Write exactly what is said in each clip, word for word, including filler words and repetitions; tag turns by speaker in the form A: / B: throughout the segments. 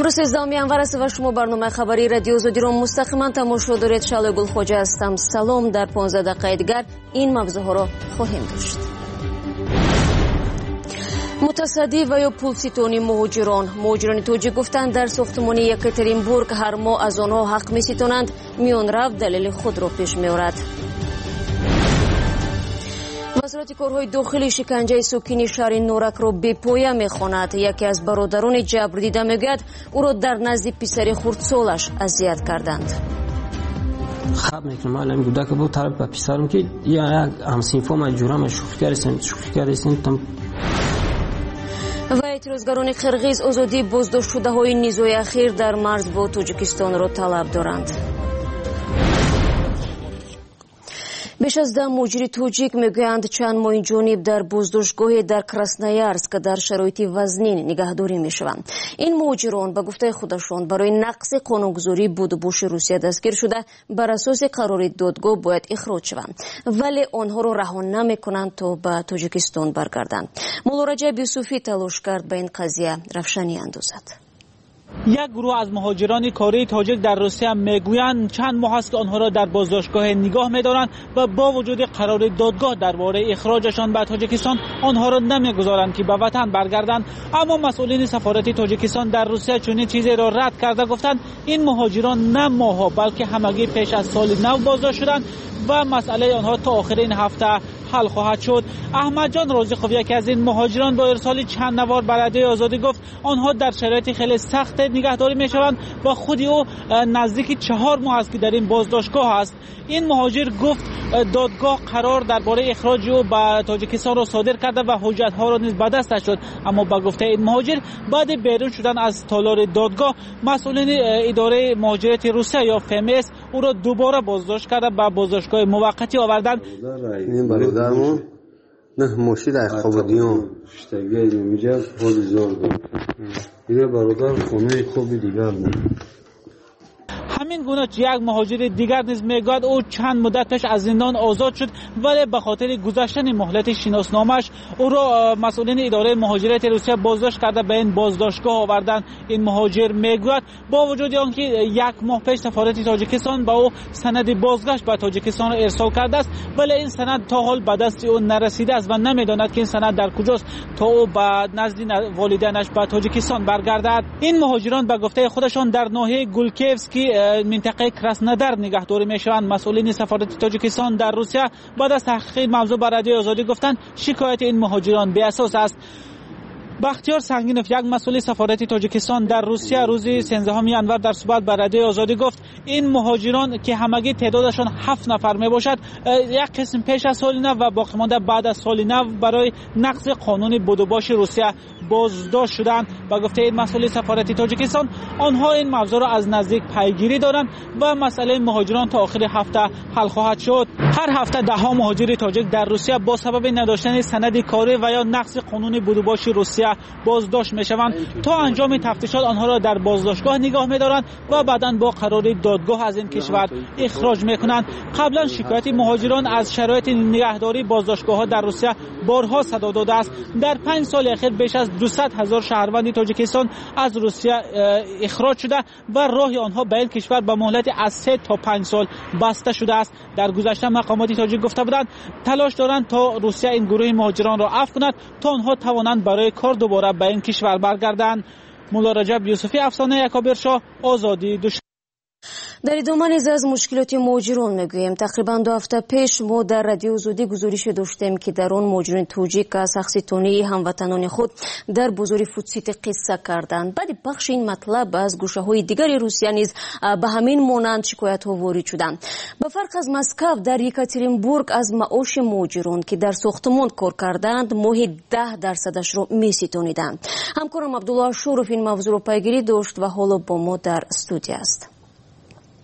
A: امروز سیزدهم январ است و شما برنامه خبری رادیو آزادی را مستقیما تماشا دارید. شعله گلخواجه هستم. سلام. در پانزده دقیقه دیگر این موضوعها را خواهیم داشت. متصدی و یا پولستونی مهاجران مهاجران توجیه گفتند در ساختمان یکاترینبورگ هر ماه از آنها حق می‌ستانند میان رفت دلیل خود را پیش می‌آورد. وزارت کارهای داخلی شکنجه ساکنین شهر نورک را بی‌پایه می‌خواند. یکی از برادران جبر دیده میگوید او را در نزد پسر خردسالش اذیت کردند.
B: خب میکنم الان گوده که بود طرف به پسرم که یا همسینفا مجبورم شوخی کردن شوخی کردن.
A: و اعتراضگران قرغیز آزادی بازداشت شده های نیزوی اخیر در مرز با تاجیکستان را طلب دارند. بیش از ده مهاجر تاجیک میگویند چند ماه جانب در بازداشتگاه در کراسنویارسک در شرایط وزنین نگهداری میشوند. این مهاجران به گفته خودشان برای نقض قانونگذاری بود و بوش روسیه دستگیر شده بر اساس قرار دادگاه باید اخراج شوند، ولی آنها را رها نمیکنند تا به تاجیکستان برگردند. مولا رجب یوسفی تلاش کرد به این قضیه روشنی اندازد.
C: یک گروه از مهاجران کره تاجیک در روسیه میگویند چند ماه است که آنها را در بازداشتگاه نگاه می‌دارند و با وجود قرار دادگاه درباره اخراجشان به تاجیکستان آنها را نمیگذارند که به وطن برگردند. اما مسئولین سفارت تاجیکستان در روسیه چنین چیزی را رد کرده گفتند این مهاجران نه ماها بلکه همگی پیش از سال نو بازداشت شدند و مسئله آنها تا آخر این هفته حل خواهد شد. احمد جان رازیخوف یکی از این مهاجران با ارسال چند نوار به رادیو آزادی گفت آنها در شرایط خیلی سخت نگهداری میشوند و خودی او نزدیک چهار ماه است که در این بازداشتگاه است. این مهاجر گفت دادگاه قرار درباره اخراج او به تاجیکستان را صادر کرده و حجت ها را نیز به دستش شد، اما به گفته این مهاجر بعد بیرون شدن از تالار دادگاه مسئولین اداره مهاجرت روسیه یا فمس او را دوباره بازداشت کرده به بازداشتگاه موقتی آوردند.
D: این برادرمون نه ماشی در خوابدیان شتگی نمیجه حال زور بود. این برادر خونه خوبی دیگر بود.
C: همین گونه یک مهاجر دیگر نیز میگوید او چند مدت پیش از زندان آزاد شد ولی به خاطر گذشتن مهلت شناسنامه‌اش او را مسئولین اداره مهاجرت روسیه بازداشت کرده به این بازداشتگاه آوردند. این مهاجر میگوید با وجود آنکه یک ماه پیش سفارت تاجیکستان به او سند بازگشت به تاجیکستان را ارسال کرده است ولی این سند تا حال به دست او نرسیده است و نمیداند که این سند در کجاست تا او به نزد والدینش به تاجیکستان برگردد. این مهاجران به گفته خودشان در ناحیه گولکیفسکی منطقه کراسنودار نگهداری میشوند. مسئولین سفارت تاجیکستان در روسیه بعد از تحقیق موضوع به رادیو آزادی گفتند شکایت این مهاجران بی اساس است. بختیار سنگینوف یک مسئول سفارت تاجیکستان در روسیه روز سیزدهم январ در صحبت با رادیو آزادی گفت این مهاجران که همگی تعدادشان هفت نفر می باشد یک قسم پیش از سال نو و باقی مانده بعد از سال نو برای نقض قانون بدوباش روسیه بازداشت شدند. با گفته این مسئول سفارت تاجیکستان آنها این موضوع را از نزدیک پیگیری دارند و مسئله مهاجران تا آخر هفته حل خواهد شد. هر هفته ده ها مهاجر تاجیک در روسیه با سبب نداشتن سند کاری و یا نقض قانون بدوباش روسیه بازداشت میشوند. تا انجام تفتیشات آنها را در بازداشتگاه نگاه می‌دارند و بعداً با قرار دادگاه از این کشور اخراج می‌کنند. قبلا شکایت مهاجران از شرایط نگهداری بازداشتگاه‌ها در روسیه بارها صدا داده است. در پنج سال اخیر بیش از دویست هزار شهروند تاجیکستان از روسیه اخراج شده و راه آنها به این کشور به مهلت از سه تا پنج سال بسته شده است. در گذشته مقامات تاجیک گفته بودند تلاش دارند تا روسیه این گروه مهاجران را عفو کند تا آنها توانند برای کار دوباره به این کشور برگردند. مولا رجب یوسفی، افسانه یکابرشاه، آزادی دوشنبه.
A: در ادامه نیز از مشکلات مهاجران میگوییم. تقریبا دو هفته پیش ما در رادیو آزادی گزارش داشتیم که در آن مهاجران توجیک از شخصیتانی هموطنان خود در بازار فوتسیت قصه کردند. بعد پخش این مطلب از گوشه های دیگر روسیه نیز به همین مانند شکایت ها وارد شدند. به فرق از مسکو در یکاترینبورگ از معاش مهاجران که در ساختمان کار کردند ماهی ده درصدش را میستانیدند. همکارم عبدالله شوروف این موضوع را پیگیری داشت و حالا با ما در استودیو است.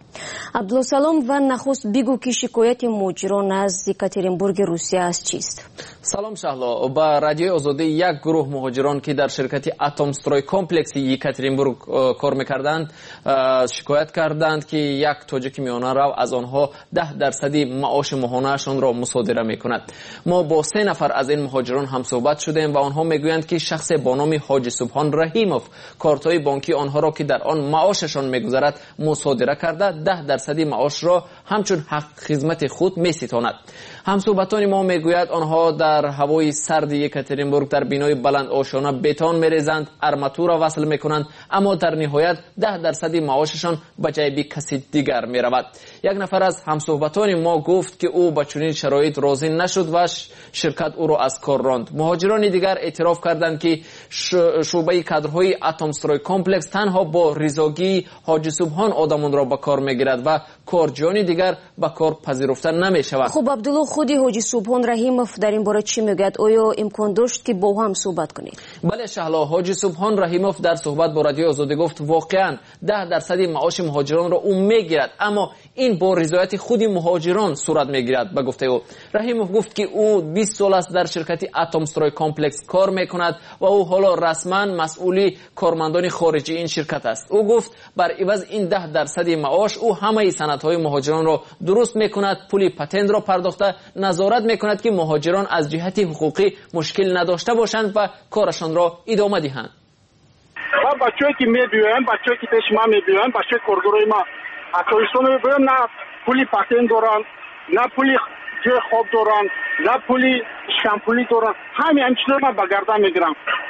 A: عبدالسلام و نخست بگو که شکایت مهاجران از یکاترینبورگ روسیه از چیست؟
E: سلام شهلا. با رادیوی آزادی یک گروه مهاجران که در شرکت اتمستروی کمپلکس یکاترینبورگ کار میکردند شکایت کردند که یک تاجیک میانه رو از آنها ده درصدی معاش ماهانه‌شان را مصادره میکند. ما با سه نفر از این مهاجران هم صحبت شدیم و آنها میگویند که شخص با نام حاجی سبحان رحیموف کارت‌های بانکی آنها را که در آن معاششان میگذرد مصادره کرده ده درصدی معاش را همچون حق خدمت خود میستاند. همصحبتان ما میگوید آنها در هوای سرد یکاترینبورگ در بینای بلند آشانه بتون میریزند، ارماتور را وصل میکنند، اما در نهایت ده درصد معاششان به جیب کسی دیگر میرود. یک نفر از همصحبتان ما گفت که او با چنین شرایط راضی نشد و شرکت او را از کار راند. مهاجران دیگر اعتراف کردند که شعبه کادرهای اتمستروی کمپلکس تنها با رضاگی حاجی سبحان آدمان را به کار میگیرد و کارجویان دیگر به کار پذیرفته نمیشود.
A: خب عبدالله، خودی حاجی سبحان رحیموف در این باره چی میگوید؟ آیا امکان داشت که با هم صحبت کنید؟
E: بله شهلا، حاجی سبحان رحیموف در صحبت با رادیو آزادی گفت واقعا ده درصد معاش مهاجران را او میگیرد، اما این با رضایت خود مهاجران صورت میگیرد. به گفته او رحیموف گفت که او بیست سال است در شرکت اتمستروی کمپلکس کار میکند و او حالا رسما مسئولی کارمندان خارجی این شرکت است. او گفت بر عوض این ده درصد معاش او همه سندهای مهاجران را درست میکند، پول پتنت را پرداخته نظارت میکند که مهاجران از جهت حقوقی مشکل نداشته باشند و کارشان را ادامه دهند.
F: و بچه‌ای که میبیاین، بچه‌ای که پیش ما میبیاین، بچه کارگروی ما اتویستون میبیاین، نه پولی پتنت دارن، نه پولی جای خواب دارن، نه پولی شامپولی دارن. همین چیزا ما به گردن میگیرم.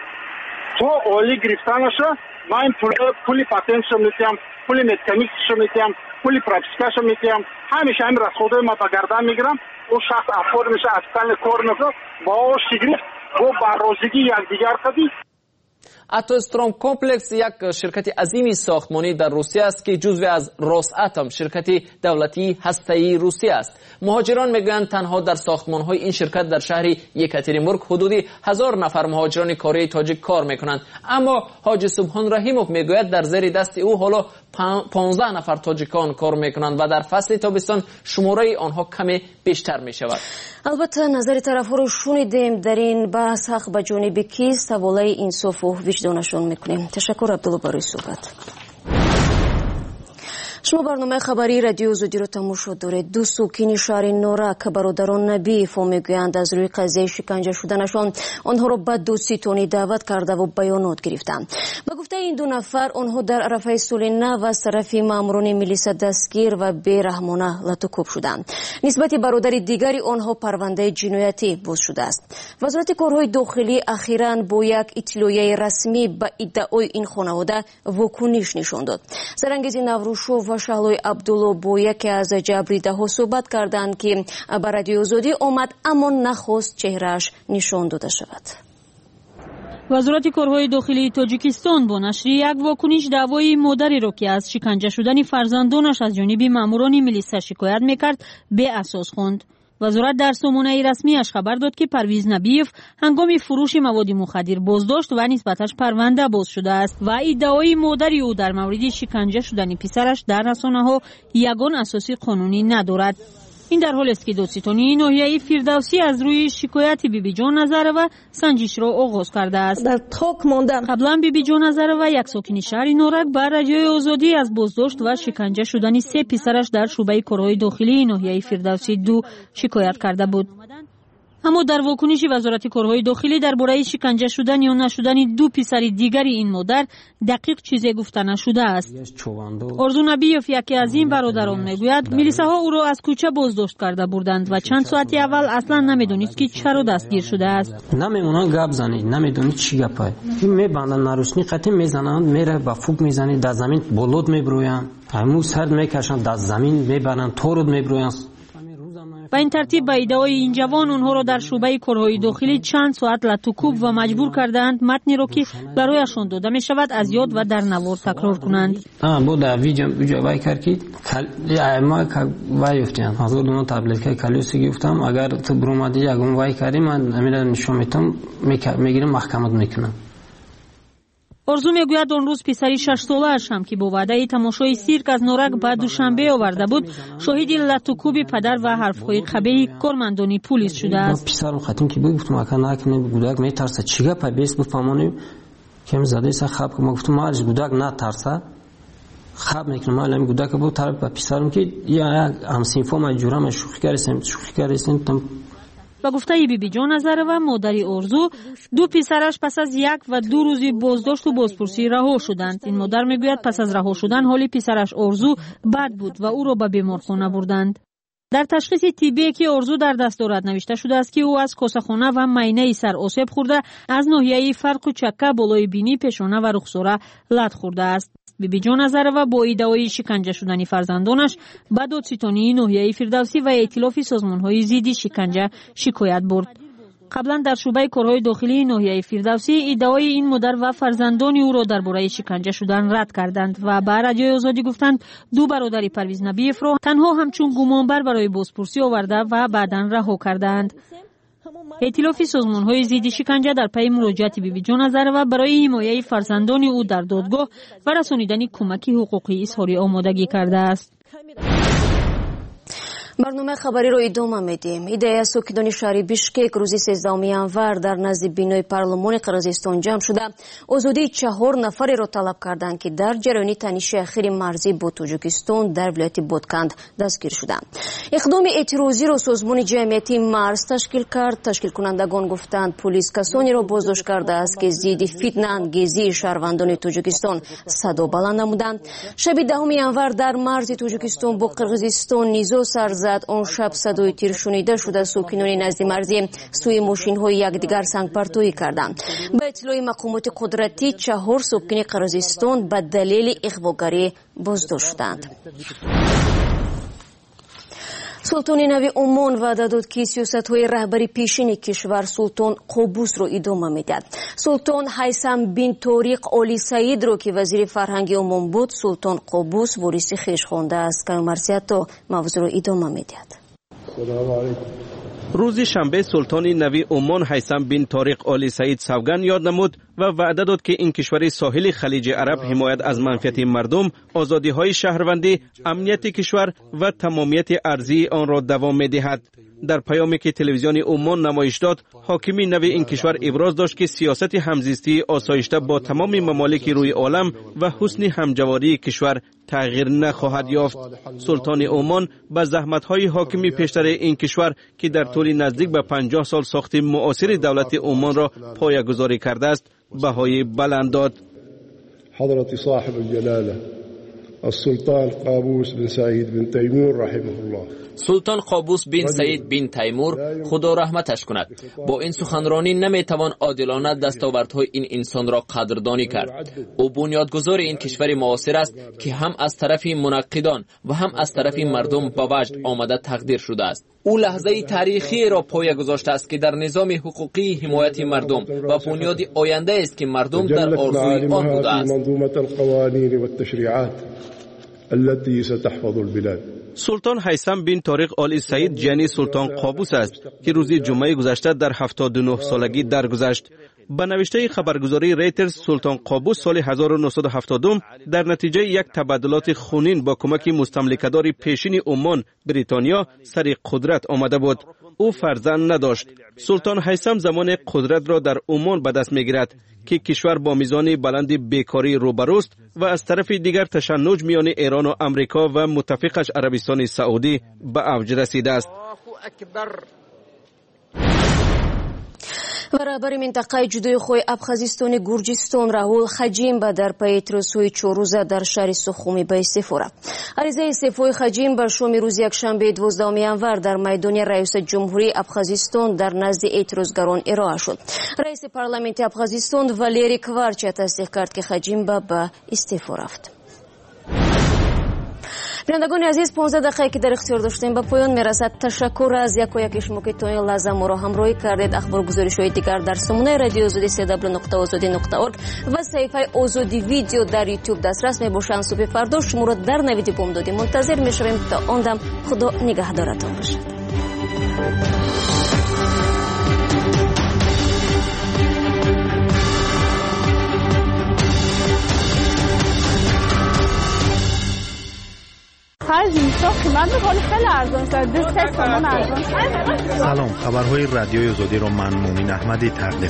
F: تو اولی گرفتنشه من این پول پولی پتنتشو میتیم، پولی مکانیکشو میتیم، پولی پراکتیکاشو میتیم، همیشه همین رسخوده ما به گردن میگیرم. او شخص افور میشه از کل کار میکنه با شگرفت و برازگی یکدیگر کدی.
E: اتوستروم کمپلکس یک شرکت عظیمی ساختمانی در روسیه است که جزو از روساتم شرکت دولتی هسته‌ای روسیه است. مهاجران میگویند تنها در ساختمان‌های این شرکت در شهر یکاترینبورگ حدودی هزار نفر مهاجران کاری تاجیک کار میکنند، اما حاجی سبحان رحیموف میگوید در زیر دست او حالا پانزده نفر تاجیکان کار میکنند و در فصل تابستان شماره آنها کمی بیشتر میشود.
A: البته نظر طرف‌ها رو شنیدیم. در این بحث حق به جانب کیست؟ حواله انصاف و وجدانشون میکنیم. تشکر عبدالله برای صحبت. شما برنامه خبری رادیو آزادی رو تماشا دارید. دو ساکن شهر نورک برادران نبیف میگویند از روی قضیه شکنجه شدنشان آنها را به دوستیتونی دعوت کرده و بیانات گرفتند. به گفته این دو نفر آنها در عرفه سال نو از طرف ماموران میلیس دستگیر و بیرحمانه لطوکوب شدند. نسبت برادر دیگری آنها پرونده جنایتی باز شده است. وزارت کارهای داخلی اخیراً با یک اطلاعیه رسمی به ادعای این خانواده واکنش نشان داد. زرانگیز نوروشو و شهلای عبدالله با یکی از جبریده ها صحبت کردند که به رادیو آزادی آمد اما نخواست چهرهش نشان داده شود.
G: وزارت کارهای داخلی تاجیکستان با نشر یک واکنش دعوای مادری را که از شکنجه شدن فرزندانش از جانب ماموران میلیسا شکایت میکرد به اساس خواند. وزارت در سامانه رسمیش خبر داد که پرویز نبیف هنگام فروش مواد مخدر بازداشت و نسبتش پرونده باز شده است و ادعای مادری او در مورد شکنجه شدن پسرش در رسانه‌ها یگان اساسی قانونی ندارد. این در حالی است که دادستانی ناحیه فردوسی از روی شکایت بیبی جان نظر و سنجش را آغاز کرده است.
H: در تاک ماندن
G: قبلا بیبی جان نظر و یک ساکن شهر نورک بر رادیوی آزادی از بازداشت و شکنجه شدن سه پسرش در شعبه کارهای داخلی ناحیه فردوسی دو شکایت کرده بود. اما در واکنش وزارت کارهای داخلی درباره شکنجه شدن یا نشدن دو پسر دیگری این مادر دقیق چیزی گفته نشده است. آرزو نبیف یکی از این برادران میگوید میلیساها او را از کوچه بازداشت کرده بردند و چند ساعتی اول اصلا نمیدونست که چرا دستگیر شده است.
B: نمیمونن گپ زنید، نمیدونید چی گپه. این میبندن نروشنی قطعی میزنند، میره با فوق میزنید، در زمین بولود میبرویند، همون سرد میکشند، در زمین میبرند، تورد میبرویند.
G: با این ترتیب به ادعای این جوان اونها را در شعبه کارهای داخلی چند ساعت لطوکوب و مجبور کردند متنی را که برایشان داده می شود از یاد و در نوار تکرار کنند.
B: آ بود ویدیو ویدیو وای کردید کل ما وای گفتن حضور دونو تبلیغ که کلیوسی گفتم اگر تو برومادی یگون وای کردی من میرم نشون میتم میگیرم محکمت میکنم.
G: ارزو میگوید اون روز پسری شش ساله‌اش هم که با وعده تماشای سیرک از نورک به دوشنبه آورده بود شاهد لطوکوب پدر و حرفهای قبیح کارمندان پلیس شده است.
B: پسرم خاتم که گفتم اکا نکنه گودک میترسه چیگه پای بیس بفهمونیم که زده سه خب که گفتم مارج گودک نترسه خب میکنم مالم گودک بود طرف به پسرم که یا همسینفو ما جورم شوخی کردیم شوخی کردیم تم
G: با گفته بی بی جان نظرова مادری ارزو دو پسرش پس از یک و دو روزی بازداشت و بازپرسی رها شدند. این مادر میگوید پس از رها شدن حال پسرش ارزو بد بود و او را به بیمارخانه بردند. در تشخیص طبی که ارزو در دست دارد نوشته شده است که او از کاسه‌خانه و معاینه سر آسیب خورده از ناحیه فرق و چکه بالای بینی پیشانه و رخساره لط خورده است. بی بی جان نظرова با ادعای شکنجه شدن فرزندانش به دادستانی ناحیه فردوسی و ائتلاف سازمان‌های ضد شکنجه شکایت برد. قبلا در شعبه کارهای داخلی ناحیه فردوسی ادعای این مادر و فرزندان او را درباره شکنجه شدن رد کردند و به رادیوی آزادی گفتند دو برادر پرویز نبیف را تنها همچون گمانبر برای بازپرسی آورده و بعداً رها کردند. ائتلاف سازمان‌های ضد شکنجه در پی مراجعت بی بی جان نظرова برای حمایت فرزندان او در دادگاه و رسانیدن کمک حقوقی اظهار آمادگی کرده است.
A: برنامه خبری رو ادامه میدیم. ایده ساکنان شهر بیشکک روز سیزدهم январ در نزد بینای پارلمان قرقیزستان جمع شده آزادی چهار نفری را طلب کردند که در جریان تنش اخیر مرزی با تاجیکستان در ولایت بادکند دستگیر شدند. اقدام اعتراضی را سازمان جمعیتی مرز تشکیل کرد. تشکیل کنندگان گفتند پلیس کسانی را بازداشت کرده است که ضد فتنه انگیزی شهروندان تاجیکستان صدا بلند نمودند. شب دهم январ در مرز تاجیکستان با قرقیزستان نیزا سر زد. آن شب صدای تیر شنیده شده ساکنان نزد مرزی سوی ماشین‌های یکدیگر سنگپرتویی کردند. به اطلاع مقامات قدرتی چهار ساکن قرقیزستان به دلیل اغواگری بازداشت شدند. سلطان نوی عمان وعده داد که سیاست‌های رهبری پیشین کشور سلطان قابوس را ادامه می‌دهد. سلطان هیثم بن طاریق آلی سعید را که وزیر فرهنگ عمان بود سلطان قابوس وارث خویش خوانده است. که مرسیت تا موضوع را ادامه می‌دهد.
H: روز شنبه سلطان نوی عمان هیثم بن طاریق آلی سعید سوگند یاد نمود و وعده داد که این کشور ساحل خلیج عرب حمایت از منفعت مردم، آزادی‌های شهروندی، امنیت کشور و تمامیت ارضی آن را دوام می‌دهد. در پیامی که تلویزیون عمان نمایش داد، حاکم نوی این کشور ابراز داشت که سیاست همزیستی آسایشته با تمام ممالک روی عالم و حسن همجواری کشور تغییر نخواهد یافت. سلطان عمان به زحمت‌های حاکمی پیشتر این کشور که در طول نزدیک به پنجاه سال ساخت معاصر دولت عمان را پایه‌گذاری کرده است، بهای بلند داد.
I: حضرت صاحب الجلاله السلطان قابوس بن سعید بن تیمور رحمه الله.
E: سلطان قابوس بن سعید بن تیمور خدا رحمتش کند. با این سخنرانی نمیتوان عادلانه دستاوردهای این انسان را قدردانی کرد. او بنیادگذار این کشور معاصر است که هم از طرف منقدان و هم از طرف مردم به وجد آمده تقدیر شده است. او لحظه تاریخی را پایه گذاشته است که در نظام حقوقی حمایت مردم و بنیاد آینده است که مردم در آرزوی آن بوده است.
I: التي ستحفظ البلاد.
H: سلطان هیثم بن طاریق آلی سعید جنی سلطان قابوس است که روز جمعه گذشته در هفتاد و نه سالگی درگذشت. به نوشته خبرگزاری ریترز سلطان قابوس سال هزار و نهصد و هفتاد در نتیجه یک تبادلات خونین با کمک مستملکه‌دار پیشین عمان بریتانیا سر قدرت آمده بود. او فرزند نداشت. سلطان هیثم زمان قدرت را در عمان به دست می‌گیرد که کشور با میزان بلند بیکاری روبروست و از طرف دیگر تشنج میان ایران و امریکا و متفقش عربستان سعودی به اوج رسیده است.
A: و رهبر منطقه جدای خوی ابخازستان گرجستان راول خجیمبا در پی اعتراضهای چهار روزه در شهر سخومی به استعفا رفت. عریضه استعفای خجیمبا شام روز یکشنبه دوازدهم январ در میدان رئیس جمهوری ابخازستان در نزد اعتراضگران ارائه شد. رئیس پارلمانت ابخازستان والری کوارچا تصدیق کرد که خجیمبا به استعفا رفت. بینندگان عزیز، پانزده دقیقه که در اختیار داشتیم به پایان میرسد. تشکر از یک و یک شما که تا این لحظه ما را همراهی کردید. اخبار گزارش‌های دیگر در سامانه رادیو آزادی سی دبلیو نقطه آزادی نقطه اورگ و صفحه آزادی ویدیو در یوتیوب دسترس میباشند. صبح فردا شما را در نوید بامدادی منتظر میشویم. تا آن دم خدا نگهدارتان باشد.
J: اینجا قیمت میکنه خیلی ارزان است، دو سه تومن ارزان.
K: سلام، خبرهای رادیوی آزادی رو من مومن احمدی تقدیم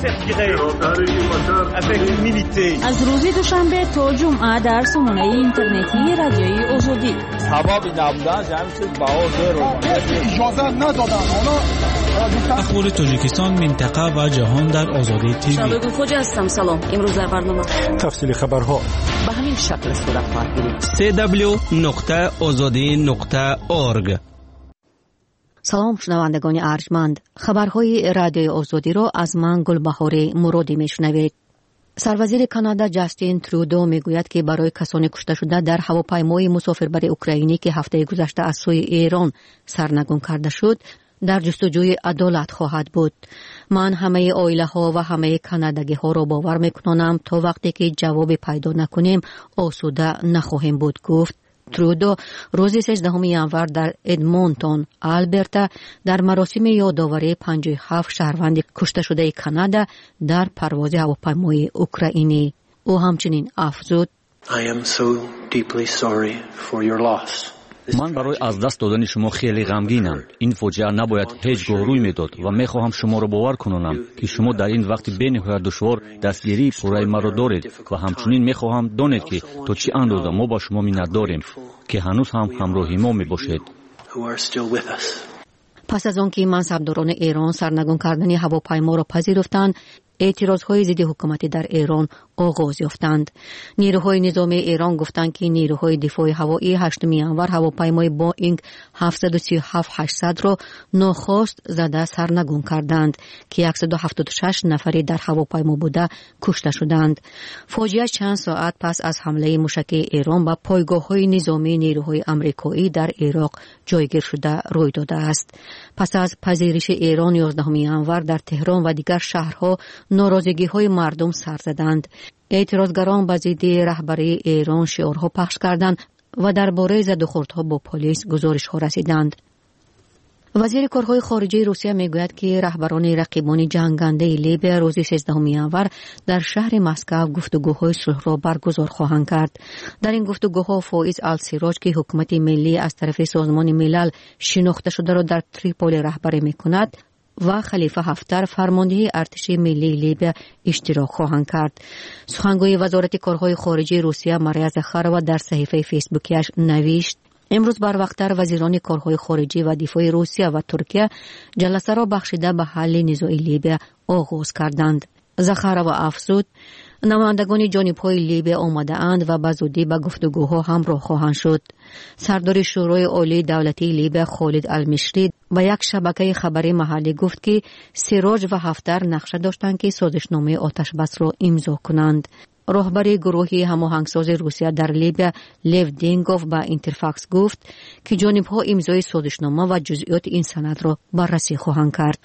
K: می‌کنم.
G: از روز دوشنبه تا جمعه در سامانه اینترنتی رادیوی آزادی.
L: حبابی نبودن جمعیت بهادر رو اجازه ندادن. حالا
M: اخبار تاجیکستان، منطقه و جهان در آزادی تیوی.
A: شبگو خوجا هستم. سلام. امروز در برنامه
K: تفصیل خبرها
N: به همین شکل صورت خواهد گرفت.
H: سی دبلیو نقطه آزادی نقطه اورگ.
N: سلام شنوندگان ارجمند، خبرهای رادیوی آزادی را از من گلبهار مرادی میشنوید. سروزیر کانادا جاستین ترودو میگوید که برای کسانی کشته شده در هواپیمای مسافربر اوکراینی که هفته گذشته از سوی ایران سرنگون کرده شد در جستجوی عدالت خواهد بود. من همه عائله ها و همه کاناداگی ها را باور میکنم تا وقتی که جواب پیدا نکنیم آسوده نخواهیم بود، گفت. ترودو روز سیزدهم ژانویه در ادمونتون، آلبرتا در مراسم یادآوری پنجاه و هفت شهروند کشته شده کانادا در پرواز هواپیمای اوکراینی او همچنین افزود:
O: I am so deeply sorry for your loss.
P: من برای از دست دادن شما خیلی غمگینم. این فاجعه نباید هیچگاه روی میداد و میخواهم شما را باور کنونم که شما در این وقت بین‌نهایت دشوار دستگیری پوره مرا دارید و همچنین میخواهم دانید که تا چه اندازه ما با شما منت داریم که هنوز هم همراهی ما میباشید.
N: پس از آنکه منصبداران ایران سرنگون کردن هواپیما را پذیرفتند، اعتراضهای ضد حکومتی در ایران آغاز یافتند. نیروهای نظامی ایران گفتند که نیروهای دفاع هوایی هشتم ژانویه هواپیمای بوئینگ هفتصد و سی و هفت هشتصد را ناخواست زده سرنگون کردند که صد و هفتاد و شش نفری در هواپیما بوده کشته شدند. فاجعه چند ساعت پس از حمله موشکی ایران به پایگاه‌های نظامی نیروهای آمریکایی در عراق جایگیر شده روی داده است. پس از پذیرش ایران یازدهم ژانویه در تهران و دیگر شهرها ناراضگی‌های مردم سر زدند. اعتراضگران به ضد رهبری ایران شعارها پخش کردند و درباره زدوخوردها با پلیس گزارش‌ها رسیدند. وزیر کارهای خارجه روسیه میگوید که رهبران رقیبان جنگنده لیبی روز سیزدهم ژانویه در شهر مسکو گفتگوهای صلح را برگزار خواهند کرد. در این گفتگوها فائز السراج که حکومت ملی از طرف سازمان ملل شناخته شده را در تریپولی رهبری میکند و خلیفه حفتر فرمانده ارتش ملی لیبی اشتراک خواهند کرد. سخنگوی وزارت کارهای خارجه روسیه ماریا زاخارова در صفحه فیسبوکیش نوشت: امروز بر وقت‌تر وزیران کارهای خارجه و دفاع روسیه و ترکیه جلسه را بخشیده به حل نزاع لیبی آغاز کردند. زاخارova افزود: نمایندگان جانب‌های لیبی آمده اند و به زودی به گفتگوها همراه خواهند شد. سردار شورای عالی دولتی لیبی خالد المشری با یک شبکه خبری محلی گفت که سراج و حفتر نقشه داشتند که سازشنامه آتش بس را امضا کنند. رهبر گروه هماهنگساز روسیه در لیبی لیو دینگوف با اینترفاکس گفت که جانب‌ها امضای سازشنامه و جزئیات این سند را بررسی خواهند کرد.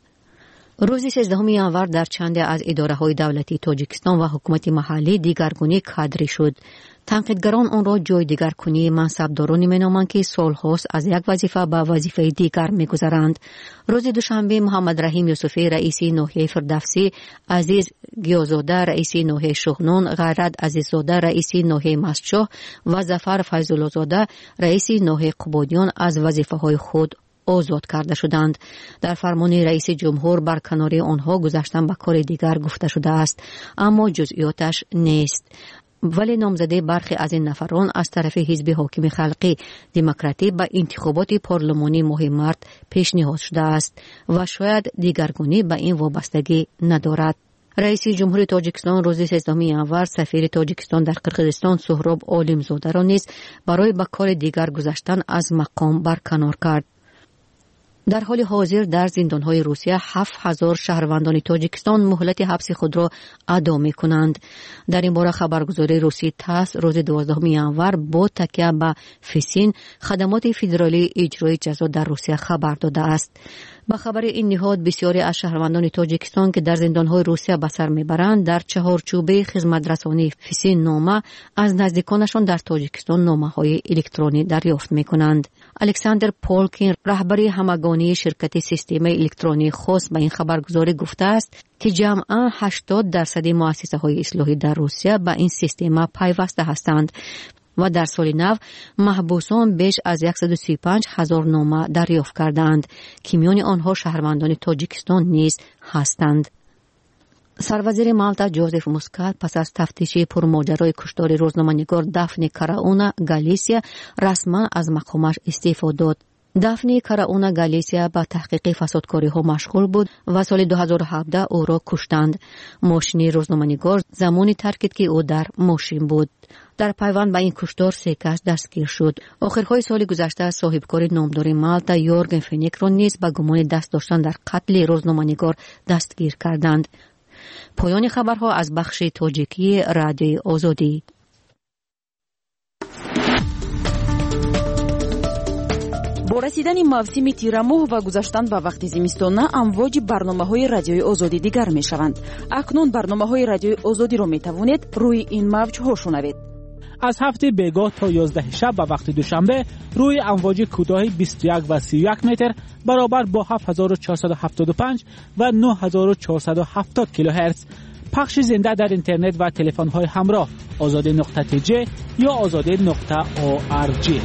N: روز سیزدهم ژانویه در چند از اداره‌های دولتی تاجیکستان و حکومت محلی دیگرگونی کادری شد. تنقیدگران آن را جای دیگرگونی منصبدارانی مینامند که سال‌هاست از یک وظیفه به وظیفه دیگر می‌گذرند. روز دوشنبه محمد رحیم یوسفی رئیس ناحیه فردوسی، عزیز گیازاده رئیس ناحیه شغنان، غیرت عزیززاده رئیس ناحیه مسجد و ظفر فیض‌الله زاده رئیس ناحیه قبادیان از وظیفه‌های خود آزاد کرده شدند. در فرمان رئیس جمهور برکناری آنها گذاشتن به کار دیگر گفته شده است، اما جزئیاتش نیست. ولی نامزدی برخی از این نفران از طرف حزب حاکم خلقی دموکراتی به انتخابات پارلمانی ماه مارت پیشنهاد شده است و شاید دیگرگونی به این وابستگی ندارد. رئیس جمهور تاجیکستان روز سیزدهم ژانویه سفیر تاجیکستان در قرقیزستان سهراب عالمزاده را نیز برای به کار دیگر گذاشتن از مقام برکنار کرد. در حال حاضر در زندان‌های روسیه هفت هزار شهروندان تاجیکستان مهلت حبس خود را ادا می‌کنند. در این باره خبرگزاری روسی تاس روز دوازدهم ژانویه با تکیه به فسین خدمات فدرالی اجرای جزا در روسیه خبر داده است. با خبر این نهاد بسیاری از شهروندان تاجیکستان که در زندان‌های روسیه به سر می‌برند در چهارچوب خدمت‌رسانی فسین نامه از نزدیکانشان در تاجیکستان نامه‌های الکترونی دریافت می‌کنند. الکساندر پولکین رهبری همگانی شرکت سیستم الکترونی خاص به این خبرگزاری گفته است که جمعاً هشتاد درصد مؤسسه‌های اصلاحی در روسیه به این سیستم پیوسته هستند. و در سال نو محبوسان بیش از صد و سی و پنج هزار نامه دریافت کردند که میان آنها شهروندان تاجیکستان نیز هستند. سروزیر مالتا جوزف موسکات پس از تفتیش پرماجرای کشتار روزنامه‌نگار دافنی کاراونا گالیسیا رسما از مقامش استعفا داد. دافنی کاراونا گالیسیا با تحقیق فسادکاری ها مشغول بود و سال دو هزار و هفده او را کشتند. ماشین روزنامه‌نگار زمانی ترکید که او در ماشین بود. در پیوند به این کشتار سه کس دستگیر شد. آخرهای سال گذشته صاحبکار نامدار مالتا یورگن فنیک را نیز به گمان دست داشتن در قتل روزنامه‌نگار دستگیر کردند. پایان خبرها از بخش تاجیکی رادیوی آزادی.
Q: با رسیدن موسم تیر ماه و گذشتن به وقت زمستان امواج برنامه‌های رادیوی آزادی دیگر می‌شوند. اکنون برنامه‌های رادیوی آزادی را می‌توانید روی این موج‌ها شنوید.
C: از هفته بیگاه تا یازده شب به وقت دوشنبه روی امواج کوتاه بیست و یک و سی و یک متر برابر با هفت هزار و چهارصد و هفتاد و پنج و نه هزار و چهارصد و هفتاد کیلوهرتز پخش زنده در اینترنت و تلفن‌های همراه آزادی نقطه تی جی یا آزادی نقطه او آر جی.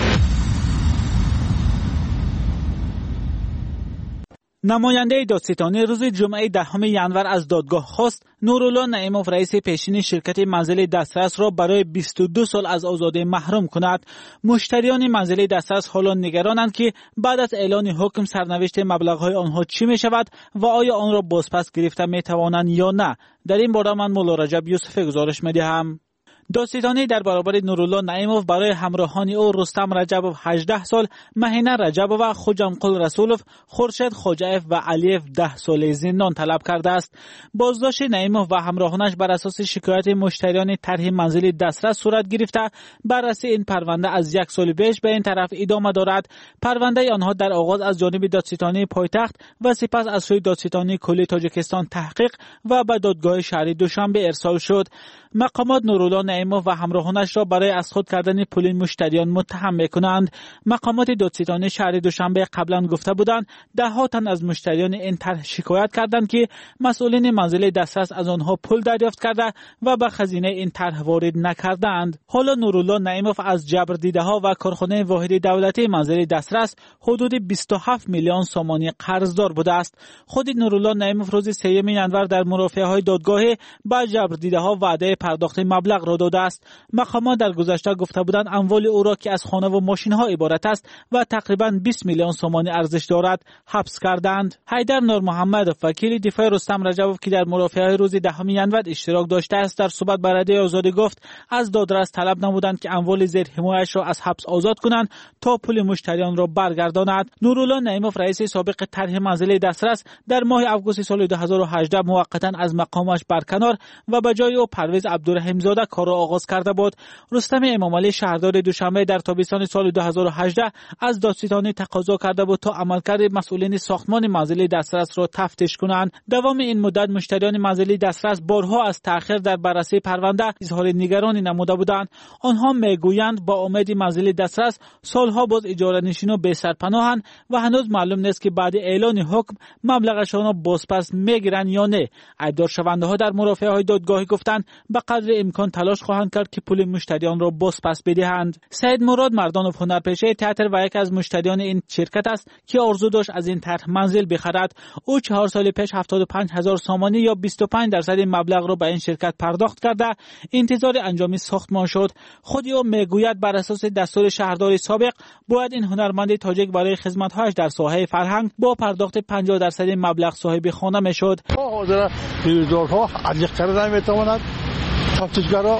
C: نماینده دادستانی روز جمعه دهم ژانویه از دادگاه خواست نورالله نعیموف رئیس پیشین شرکت منزل دسترس را برای بیست و دو سال از آزادی محروم کند. مشتریان منزل دسترس حالا نگرانند که بعد از اعلان حکم سرنوشت مبلغ‌های آنها چی می شود و آیا آن را بازپس گرفته می توانند یا نه. در این باره من مولا رجب یوسف گزارش می دهم. دادستانی در برابر نورالله نعیموف برای همراهان او رستم رجبوف هجده سال، مهینه رجبوف و خوجمقل رسولوف، خورشید خوجایف و علیف ده سال زندان طلب کرده است. بازداشت نعیموف و همراهانش بر اساس شکایت مشتریان طرح منزل دسترس صورت گرفته. بررسی این پرونده از یک سال پیش به این طرف ادامه دارد. پرونده آنها در آغاز از جانب دادستانی پایتخت و سپس از سوی دادستانی کلی تاجیکستان تحقیق و به دادگاه شهری دوشنبه ارسال شد. مقامات نورالله نعیموف و همراهانش را برای از خود کردن پول مشتریان متهم می‌کنند. مقامات دادستانی شهر دوشنبه قبلا گفته بودند ده ها تن از مشتریان این طرح شکایت کردند که مسئولین منزل دسترس از آنها پول دریافت کرده و به خزینه این طرح وارد نکردند. حالا نورالله نعیموف از جبر دیده ها و کارخانه واحد دولتی منزل دسترس حدود بیست و هفت میلیون سومانی قرضدار بوده است. خود نورالله نعیموف روز سوم ژانویه در مرافعه های دادگاهی با جبر دیده ها وعده پرداخت مبلغ را داده است. مقامات در گذشته گفته بودند اموال او را که از خانه و ماشین ها عبارت است و تقریباً بیست میلیون سومانی ارزش دارد حبس کردند. حیدر نور محمد وکیل دفاع رستم رجبوف که در مرافعه روز دهم ژانویه اشتراک داشته است در صحبت با رادیوی آزادی گفت از دادرس طلب نمودند که اموال زیر حمایتش را از حبس آزاد کنند تا پول مشتریان را برگرداند. نورالله نعیموف رئیس سابق طرح منزل دسترس در ماه آگوست سال دو هزار و هجده موقتا از مقامش برکنار و به جای او پرویز عبدالرحیم زاده کار را آغاز کرده بود. رستم امامعلی شهردار دوشنبه در تابستان سال دو هزار و هجده از دادستانی تقاضا کرده بود تا عملکرد مسئولین ساختمان منزل دسترس را تفتیش کنند. دوام این مدت مشتریان منزل دسترس بارها از تأخیر در بررسی پرونده اظهار نگرانی نموده بودند. آنها میگویند با امید منزل دسترس سالها باز اجاره نشین و بی سرپناهند و هنوز معلوم نیست که بعد اعلان حکم مبلغشان را بازپس میگیرند یا نه. عیبدار شونده ها در مرافعه های دادگاهی گفتند به قدر امکان تلاش خواهند کرد که پول مشتریان را بازپس بدهند. سید مراد مردانوف هنرپیشه تئاتر و یک از مشتریان این شرکت است که آرزو داشت از این طرح منزل بخرد. او چهار سال پیش هفتاد و پنج هزار سومانی یا بیست و پنج درصد مبلغ را به این شرکت پرداخت کرده انتظار انجام ساختمان شد. خود او میگوید بر اساس دستور شهرداری سابق باید این هنرمند تاجیک برای خدمت‌هایش در ساحه فرهنگ با پرداخت پنجاه درصد مبلغ صاحب خانه میشد.
L: حاضر خریدارها علیق کردن میتواند، تفتیشگرها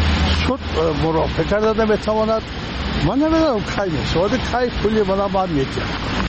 L: شد مرافعه کردن نمیتواند. من نمیدونم کی میشود کی پولی من بعد میتونه.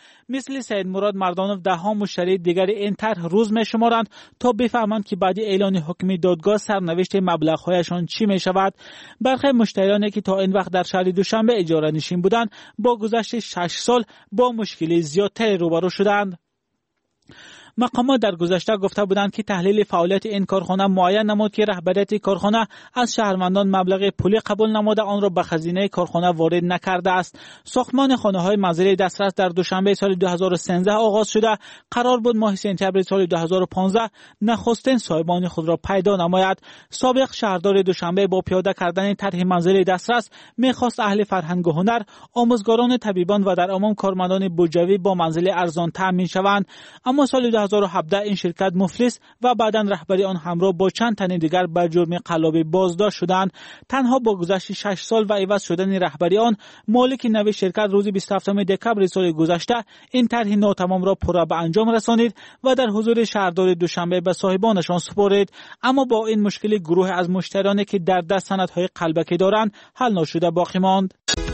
C: مثل سید مراد مردانوف ده ها مشتری دیگر این طرح روز می شمارند تا بفهمند که بعد اعلان حکم دادگاه سرنوشت مبلغ‌هایشان چی می شود. برخی مشتریانی که تا این وقت در شهر دوشنبه اجاره نشین بودند با گذشت شش سال با مشکلی زیادتری روبرو شدند. مقامات در گذشته گفته بودند که تحلیل فعالیت این کارخانه معین نمود که رهبریت کارخانه از شهروندان مبلغ پولی قبول نموده آن را به خزینه کارخانه وارد نکرده است. ساختمان خانه‌های منزلی دسترس در دوشنبه سال دو هزار و سیزده آغاز شده. قرار بود ماه سپتامبر سال دو هزار و پانزده نخستین صاحبان خود را پیدا نماید. سابق شهردار دوشنبه با پیاده کردن طرح منزلی دسترس می‌خواست اهل فرهنگ و هنر، آموزگاران، طبیبان و در عموم کارمندان بودجوی با منزل ارزان تامین شوند. اما سال دو هزار و هفده این شرکت مفلس و بعداً رهبری آن همراه با چند تن دیگر به جرم قلابی بازداشت شدند. تنها با گذشت شش سال و عوض شدن رهبری آن، مالک نوی شرکت روز بیست و هفتم دکمبر سال گذشته این طرح ناتمام را پورا به انجام رسانید و در حضور شهردار دوشنبه به صاحبانشان سپرد. اما با این مشکل گروه از مشتریانی که در دست سندهای قلبکی دارند حل نشده باقی ماند.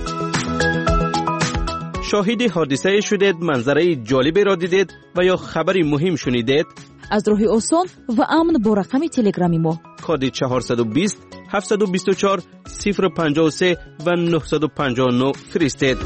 H: شاهد حادثه شدید، منظره جالبی را دیدید و یا خبری مهم شنیدید؟
Q: از راه آسان و امن با رقم تلگرامی ما
H: کد چهارصد و بیست هفتصد و بیست و چهار صفر پنجاه و سه و نهصد و پنجاه و نه فرستید.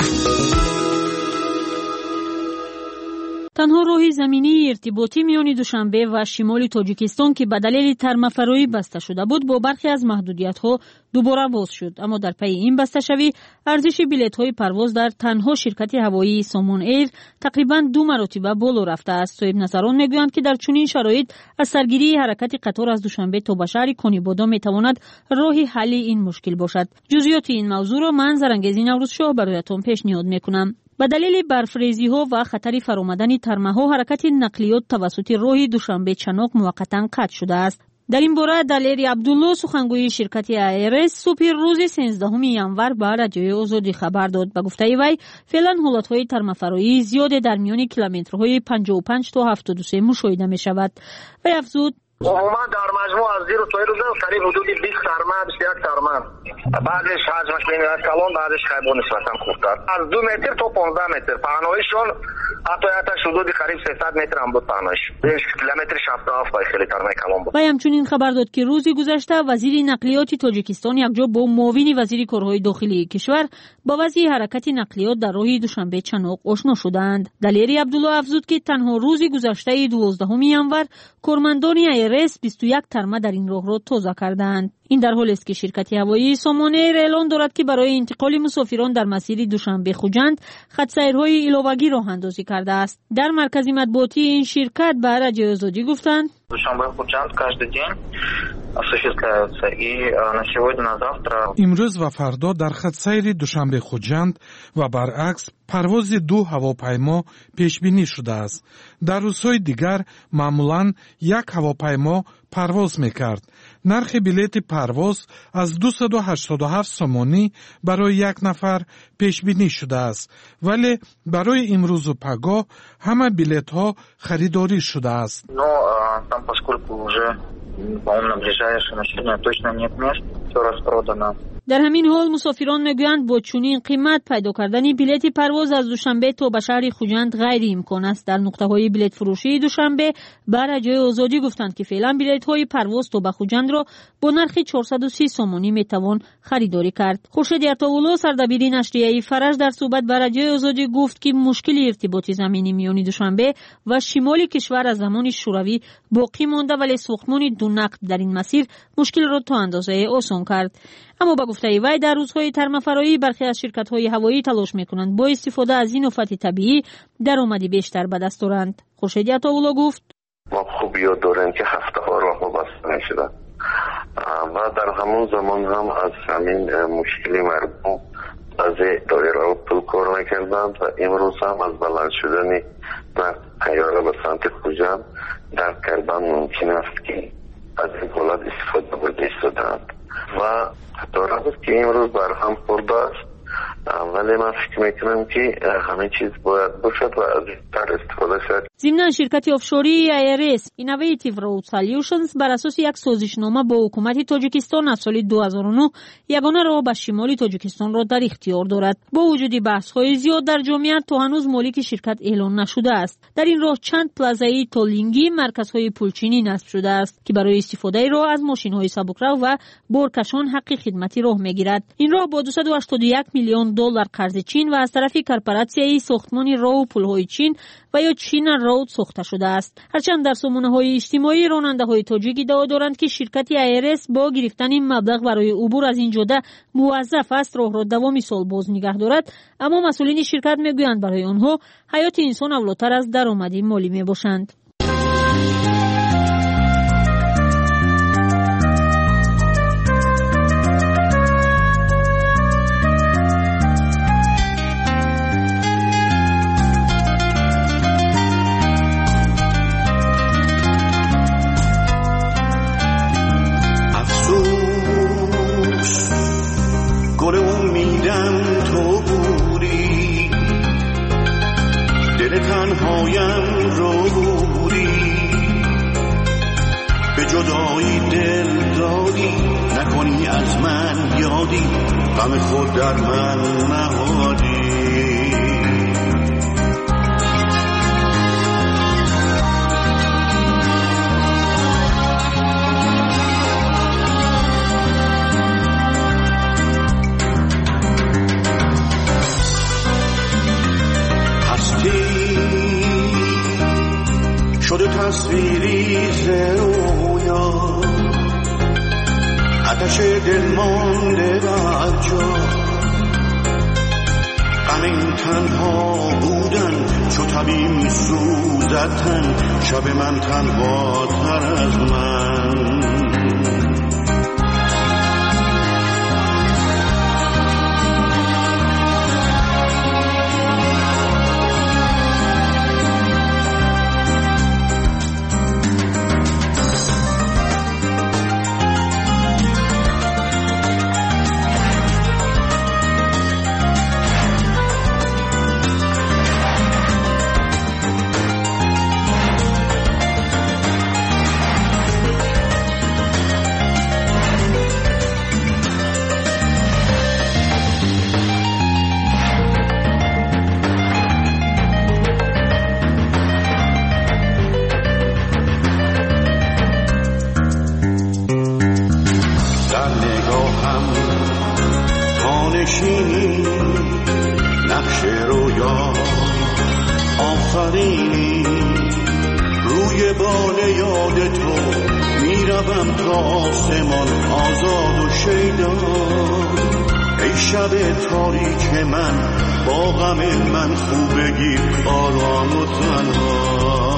G: تنها راه زمینی ارتباطی میان دوشنبه و شمال تاجیکستان که به دلیل ترمفرایی بسته شده بود با برخی از محدودیت‌ها دوباره باز شد. اما در پی این بسته شوی ارزش بلیط‌های پرواز در تنها شرکت هوایی سامان ایر تقریباً دو مرتبه بالا رفته است. صاحب نظران میگویند که در چنین شرایط از سرگیری حرکت قطار از دوشنبه تا به شهر کنیبادا میتواند راه حل این مشکل باشد. جزئیات این موضوع را من زرنگزی نوروز شاه برایتان پیشنهاد میکنم. به دلیل برفریزی ها و خطر فرآمدن ترمه ها حرکت نقلیات توسط راه دوشنبه چناق موقتا قطع شده است. در این باره دلیری عبدالله سخنگوی شرکت ایرس صبح روز سیزدهم ینور به رادیوی آزادی خبر داد. به گفته وی فعلا حالت‌های ترمفرایی زیاد در میان کیلومترهای پنجاه و پنج تا هفتاد و سه مشاهده می شود. وی افزود
R: عموما در مجموع از زیر تا روز قریب حدود بیست ترمه بیست و یک ترمه، بعدش حجمش بین کلان، بعدش خیابون نسبتا خوبتر، از دو متر تا پانزده متر پهنایشون حتی حتی حدود قریب سیصد متر هم بود پهنایش، بیست کیلومتر شصت و هفت خیلی ترمه کلان بود.
G: و همچنین خبر داد که روز گذشته وزیر نقلیات تاجیکستان یکجا با معاون وزیر کارهای داخلی کشور با وضع حرکت نقلیات در راه دوشنبه چناق آشنا شدند. دلیری عبدالله افزود که تنها روز گذشته دوازدهم ینور کارمندان ایرس بیست و یک ترمه در این راه را تازه کردند. این در حالی است که شرکت هوایی سامان ایر اعلان دارد که برای انتقال مسافران در مسیر دوشنبه خوجند خط سیرهای علاوگی راه اندازی کرده است. در مرکز مطبوعاتی این شرکت به رادیو آزادی گفتند
S: دوشنبه خوجند каждый день осуществляются и на сегодня на завтра
T: امروز و فردا در خط سیر دوشنبه خوجند و برعکس پرواز دو هواپیما پیش بینی شده است. در روزهای دیگر معمولاً یک هواپیما پرواز میکرد. نرخ بلیط پرواز از دویست و هشتاد و هفت سومانی برای یک نفر پیش بینی شده است، ولی برای امروز و پگاه همه بلیط ها خریداری شده است.
S: Но там поскольку уже по-моему на ближайшее на сегодня точно нет мест, все распродано.
G: در همین حال مسافران میگویند با چنین قیمت پیدا کردن بلیط پرواز از دوشنبه تا به شهر خوجند غیر امکان است. در نقطه‌های بلیط فروشی دوشنبه به رادیوی آزادی گفتند که فعلا بلیط‌های پرواز تا به خوجند را با نرخ چهارصد و سی سومانی میتوان خریداری کرد. خورشید ارتاولو سردبیر نشریه فرج در صحبت با رادیوی آزادی گفت که مشکل ارتباطی زمینی میان دوشنبه و شمال کشور از زمان شوروی باقی مانده، ولی ساختمان دو نقب در این مسیر مشکل را تا اندازه آسان کرد. اما با گفته وی در روزهای ترمفرایی برخی از شرکت‌های هوایی تلاش می‌کنند با استفاده از این آفت طبیعی درآمدی بیشتر به دست آورند. خورشید عطاولا گفت
R: ما خوب یاد داریم که هفته‌ها راه‌ها بسته می‌شد و در همون زمان هم از همین مشکلی مردم از دایره و پل کار می‌کردند و امروز هم از بلند شدن طیاره به سمت خوجند در کردن ممکن است که از این حالت استفاده برده شدند و دارد است که امروز بر هم خورده است، ولی من فکر میکنم که همه چیز باید باشد و از این تر استفاده شد.
G: ضمن شرکت آفشوری ایرس اینوویتیو رود سالیوشنز بر اساس یک سازشنامه با حکومت تاجیکستان از سال دو هزار و نه یگانه راه به شمال تاجیکستان را در اختیار دارد. با وجود بحث‌های زیاد در جمعیت تا هنوز مالک شرکت اعلان نشده است. در این راه چند پلازای تولینگی مرکزهای پولچینی نصب شده است که برای استفاده راه از ماشین‌های سبکرو و بارکشان حق خدمتی راه می‌گیرد. این راه با دویست و هشتاد و یک میلیون میلیون دلار قرض چین و از طرف کورپوراسیای ساختمان راه و پل‌های چین و یا چین رود ساخته شده است. هرچند در سامانه‌های اجتماعی راننده‌های تاجیک ادعا دارند که شرکت ایرس با گرفتن این مبلغ برای عبور از این جاده موظف است راه را دوامی سال باز نگه دارد، اما مسئولین شرکت میگویند برای آنها حیات انسان اولاتر از درآمد مالی میباشند.
U: گل امیدم تو بودی، دل تنهایم رو بودی، به جدایی دل دادی، نکنی از من یادی، غم خود در من نهادی. شده تصویری ز رویا، آتش دل مانده بر جا، غم این تنها بودن چو طبیع می سوزد تن، شب من تنها تر از من. نقش رویا آفرینی، روی بال یاد تو میروم تا آسمان آزاد و شیدا. ای شب تاریک من با غم من خوب بگیر آرام و تنها.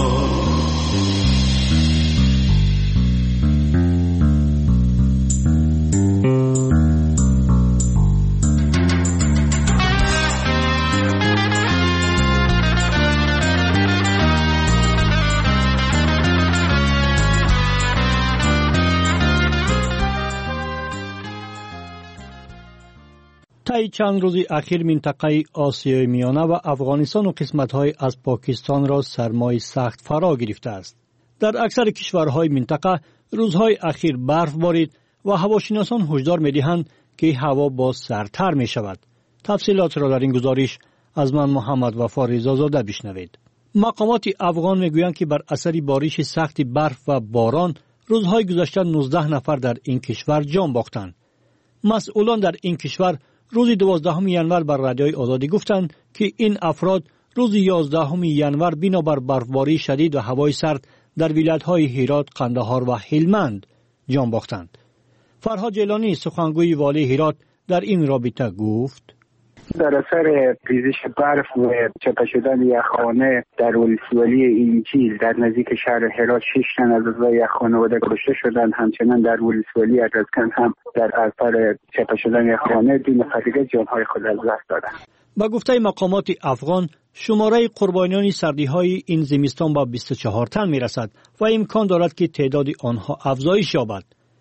V: طی چند روز اخیر منطقه آسیای میانه و افغانستان و قسمت‌های از پاکستان را سرمای سخت فرا گرفته است. در اکثر کشورهای منطقه روزهای اخیر برف بارید و هواشناسان هشدار می‌دهند که هوا باز سردتر می‌شود. تفصیلات را در این گزارش از من محمد وفا رضازاده بشنوید. مقامات افغان می‌گویند که بر اثر بارش سخت برف و باران روزهای گذشته نوزده نفر در این کشور جان باختند. مسئولان در این کشور روز دوازدهم ژانویه بر رادیوی آزادی گفتند که این افراد روز یازدهم ژانویه بنابر برفباری شدید و هوای سرد در ولایت‌های هرات، قندهار و هلمند جان باختند. فرهاد جیلانی سخنگوی والی هرات در این رابطه گفت:
W: در اثر ریزش برف و چپه شدن یخخانه در ولسوالی اینجیل در نزدیک شهر هرات شش تن از اعضای یک خانواده کشته شدند. همچنین در ولسوالی ارزکن هم در اثر چپه شدن یخخانه دو نفر دیگر جانهای خود از دست دادند.
V: با گفته مقامات افغان شماره قربانیان سردی‌های این زمستان با بیست و چهار تن میرسد و امکان دارد که تعداد آنها افزایش یابد.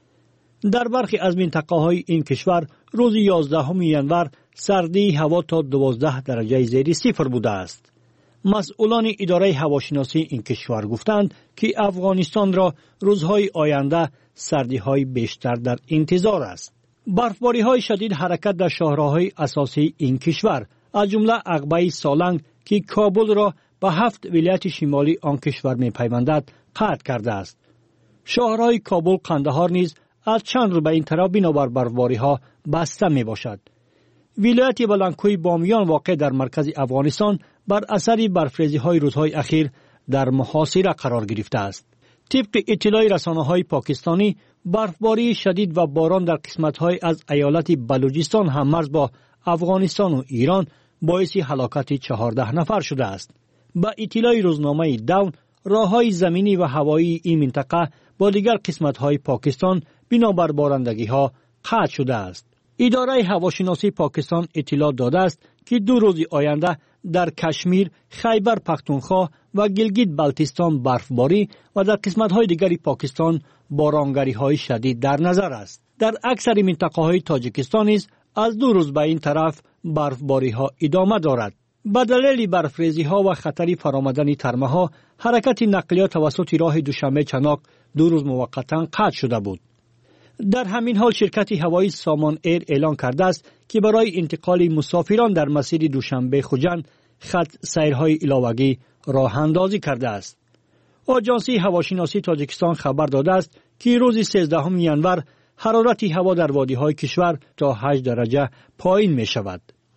V: در برخی از منطقه‌های این کشور روز یازدهم ژانویه سردی هوا تا دوازده درجه زیر صفر بوده است. مسئولان اداره هواشناسی این کشور گفتند که افغانستان را روزهای آینده سردی‌های بیشتر در انتظار است. برفباری‌های شدید حرکت در شاهراه‌های اساسی این کشور از جمله عقبه سالنگ که کابل را به هفت ولایت شمالی آن کشور می‌پیوندد قطع کرده است. شاهراه کابل قندهار نیز از چند روز به این طرف بنابر برفباری‌ها بسته میباشد. ولایت بلندکوی بامیان واقع در مرکز افغانستان بر اثر برفریزی‌های روزهای اخیر در محاصره قرار گرفته است. طبق اطلاع رسانه‌های پاکستانی، برفباری شدید و باران در قسمت‌های از ایالت بلوچستان هممرز با افغانستان و ایران باعث هلاکت چهارده نفر شده است. با اطلاع روزنامه داون، راه‌های زمینی و هوایی این منطقه با دیگر قسمت‌های پاکستان بنابر بارندگی‌ها قطع شده است. اداره هواشناسی پاکستان اطلاع داده است که دو روز آینده در کشمیر، خیبر پختونخوا و گیلگیت بلتیستان برفباری و در قسمت‌های دیگری پاکستان بارانگری‌های شدید در نظر است. در اکثر منطقه‌های تاجیکستان نیز از دو روز به این طرف برفباری‌ها ادامه دارد. به دلیل برفریزی‌ها و خطر فرآمدن ترمه‌ها، حرکت نقلیات توسط راه دوشنبه چناق دو روز موقتا قطع شده بود. در همین حال شرکت هوایی سامان ایر اعلان کرده است که برای انتقال مسافران در مسیر دوشنبه خوجند خط سیرهای علاوگی راه اندازی کرده است. آژانسی هواشناسی تاجیکستان خبر داده است که روز سیزدهم ژانویه حرارت هوا در وادی‌های کشور تا هشت درجه پایین می شود.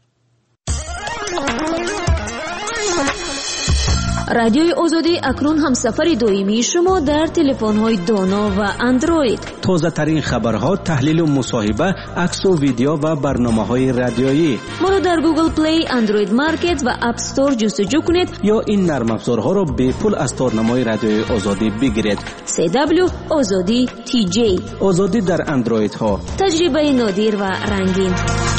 A: رادیوی آزادی اکنون هم سفر دائمی شما در تلفن‌های دانا و اندروید.
H: تازه ترین خبرها، تحلیل و مصاحبه، عکس و ویدیو و برنامه‌های رادیویی.
A: ما را در گوگل پلی، اندروید مارکت و اپ استور جستجو کنید
H: یا این نرم افزارها را به پول از تارنمای رادیوی آزادی بگیرید.
A: سی دبلیو آزادی تی جی.
H: آزادی در اندروید ها.
A: تجربه نادر و رنگین.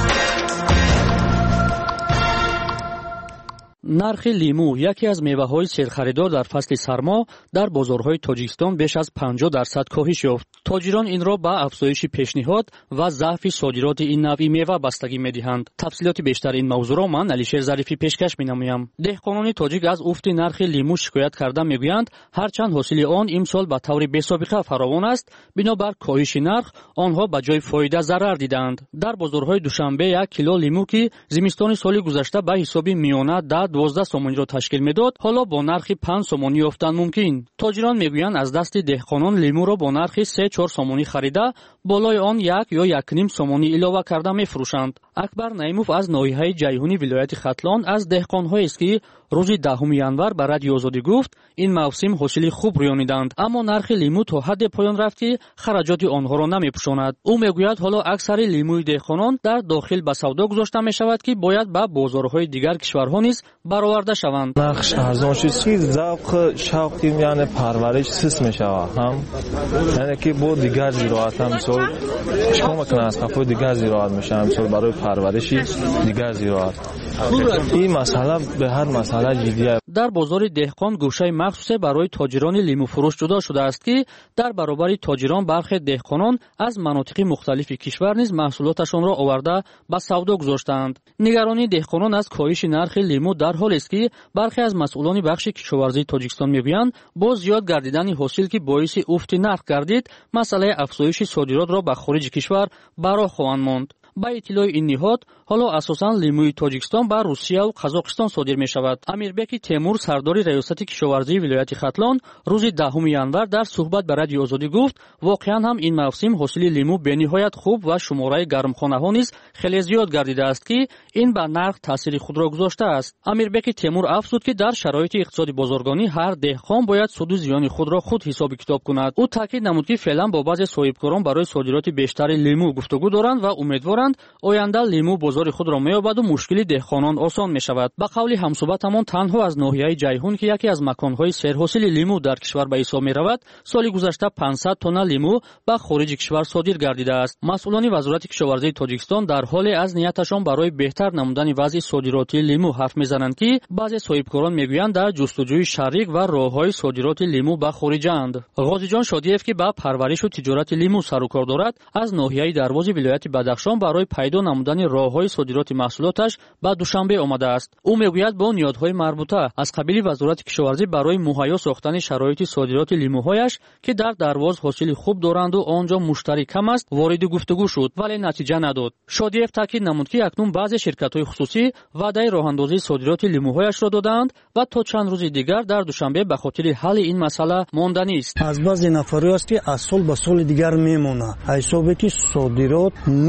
V: نرخ لیمو، یکی از میوه‌های سرخریدار در فصل سرما، در بازارهای تاجیکستان بیش از پنجاه درصد کاهش یافت. تاجران این را به افزایش پیشنهاد و ضعف صادرات این نوع میوه بستگی می‌دهند. تفصیلات بیشتر این موضوع را من علیشیر ظریفی پیشکش می‌نمایم. دهقانان تاجیک از افت نرخ لیمو شکایت کرده می‌گویند هرچند حاصل آن امسال به طور بی‌سابقه فراوان است، بنابر کاهش نرخ آنها به جای فایده ضرر دیدند. در بازارهای دوشنبه یک کیلو لیمو که زمستان سال گذشته به حساب میانه ده دوازده سومانی را تشکیل میداد، حالا با نرخ پنج سومانی یافتن ممکن. تاجران میگویند از دست دهقانان لیمو را با نرخ سه چهار سومانی خریده، بالای آن یک یا یک نیم سومانی علاوه کرده میفروشند. اکبر نعیموف از ناحیه جیهونی ولایت ختلان از دهقان‌هایی است که روز دهم ژانویه به رادیو آزادی گفت این موسم حاصل خوب ریانیدند، اما نرخ لیمو تا حد پایان رفت که خراجات آنها را نمیپوشاند. او میگوید حالا اکثر لیموی دهقانان در داخل به سودا گذاشته می شود که باید به بازارهای دیگر کشورها نیز برآورده شوند.
B: نرخ ارزان شد، ذوق شوق یعنی پرورش سست می شود، هم یعنی که با دیگر زراعت هم مثلا چیکار میکنه از کفای دیگر زراعت میشه، مثلا برای پرورش دیگر زراعت. این مسئله به هر مسئله جدیه.
V: در بازار دهقان گوشه مخصوص برای تاجران لیمو فروش جدا شده است که در برابر تاجران برخی دهقانان از مناطق مختلف کشور نیز محصولاتشان را آورده به سودا گذاشتند. نگرانی دهقانان از کاهش نرخ لیمو در حالی است که برخی از مسئولان بخش کشاورزی تاجیکستان میگویند با زیاد گردیدن حاصل که باعث افت نرخ گردید، مسئله افزایش صادرات را به خارج کشور برا خواهند ماند. با اطلاع این نهاد، حالا اساساً لیموی تاجیکستان به روسیه و قزاقستان صادر می شود. امیربک تیمور سردار ریاست کشاورزی ولایت ختلان روز دهم ژانویه در صحبت به رادیو آزادی گفت واقعاً هم این موسم حاصل لیمو به نهایت خوب و شماره گرمخانه‌ها نیز خیلی زیاد گردیده است که این بر نرخ تاثیر خود را گذاشته است. امیربک تیمور افزود که در شرایط اقتصادی بازرگانی هر دهقان باید سود و زیان خود را خود حساب کتاب کند. او تاکید نمود که فعلا با بعضی صاحبکاران برای صادرات بیشتر لیمو گفتگو دارند و امیدوارند آینده لیمو بازار خود را می‌یابد و مشکل دهقانان آسان می‌شود. به قول همصحبتمان تنها از ناحیه جیهون که یکی از مکان‌های سرحاصل لیمو در کشور به حساب می‌رود، سال گذشته پانصد تن لیمو به خارج کشور صادر گردیده است. مسئولان وزارت کشاورزی تاجیکستان در حال از نیتشان برای بهتر نمودن وضع صادراتی لیمو حرف می‌زنند که بعضی صاحبکاران می‌گویند در جستجوی شریک و راه‌های صادرات لیمو به خارج‌اند. غازی جان شادیف که به پرورش و تجارت لیمو سر و کار دارد، از ناحیه دروازه ولایت بدخشان برای پیدا نمودن راه‌های صادرات محصولاتش به دوشنبه آمده است. او میگوید با نیازهای مربوطه از قبیل وزارت کشاورزی برای مهیا ساختن شرایط صادرات لیموهایش که در درواز حاصل خوب دارند و آنجا مشتری کم است وارد گفتگو شد، ولی نتیجه نداد. شادیف تاکید نمود که اکنون بعضی شرکت‌های خصوصی وعده راه‌اندازی صادرات لیموهایش را دادند و تا چند روز دیگر در دوشنبه به خاطر حل این مسئله ماندنی است.
D: از بعضی نفری است که از سال به سال دیگر میمونه، حسابی که صادرات نیست.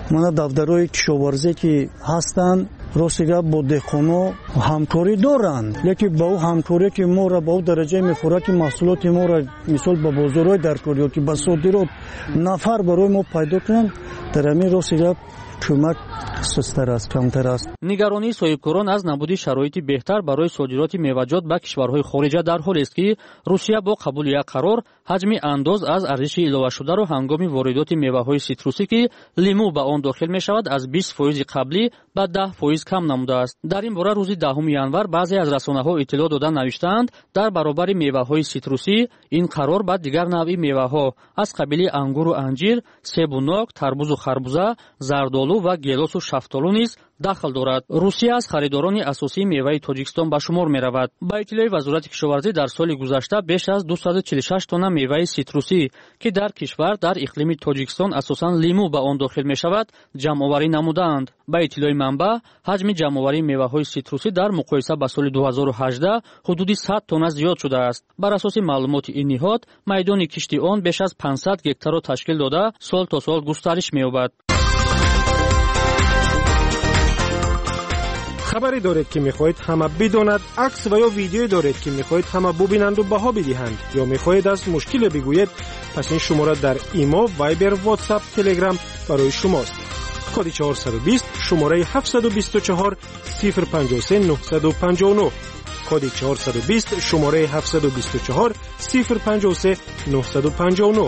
D: мана дафтарои кишоварзӣ ки ҳастанд ростига бо деҳқоно ҳамкорӣ доранд, лекин ба ӯ ҳамкорӣ ки моро ба ӯ дараҷае мехӯрад ки маҳсулоти моро мисол ба бозорҳои даркор ё ки ба содирот нафар барои мо пайдо кунанд, дар ҳамин ростига кӯмак сустар аст, камтар аст.
V: нигаронии соҳибкорон аз набуди шароити беҳтар барои содироти меваҷот ба кишварҳои хориҷа дар ҳолест ки русия бо қабули як қарор ҳаҷми андоз аз арзиши иловашударо ҳангоми воридоти меваҳои ситрусӣ ки лимӯ ба он дохил мешавад аз бист фоизи қаблӣ ба даҳ фоиз кам намудааст. дар ин бора рӯзи даҳуми январ баъзе аз расонаҳо иттилоъ дода навиштаанд дар баробари меваҳои ситрусӣ ин қарор ба дигар навъи меваҳо аз қабили ангуру анҷир, себу нок, тарбузу харбуза, зардолу ва гелосу шафтолу низ дахл дорад. русия аз харидорони асосии меваи тоҷикистон ба шумор меравад. ба иттилои вазорати кишоварзӣ дар соли гузашта беш аз дусаду чилу шаш тонна меваи ситрусӣ ки дар кишвар дар иқлими тоҷикистон асосан лимӯ ба он дохил мешавад ҷамъоварӣ намудаанд. ба иттилои манбаъ ҳаҷми ҷамъоварии меваҳои ситрусӣ дар муқоиса ба соли ду ҳазору ҳаждаҳ ҳудуди сад тонна зиёд шудааст. бар асоси маълумоти ин ниҳод майдони кишти он беш аз пансад гектарро ташкил дода сол то сол густариш меёбад.
E: خبری دارید که میخواهید همه بداند، عکس و یا ویدیویی دارید که میخواهید همه ببینند و بها بدهند، یا میخواهید از مشکل بگویید، پس این شماره در ایمو، وایبر، واتساپ، تلگرام برای شماست. کد چهارصد و بیست شماره هفتصد و بیست و چهار صفر پنجاه و سه نهصد و پنجاه و نه. کد چهارصد و بیست شماره هفتصد و بیست و چهار صفر پنجاه و سه نهصد و پنجاه و نه.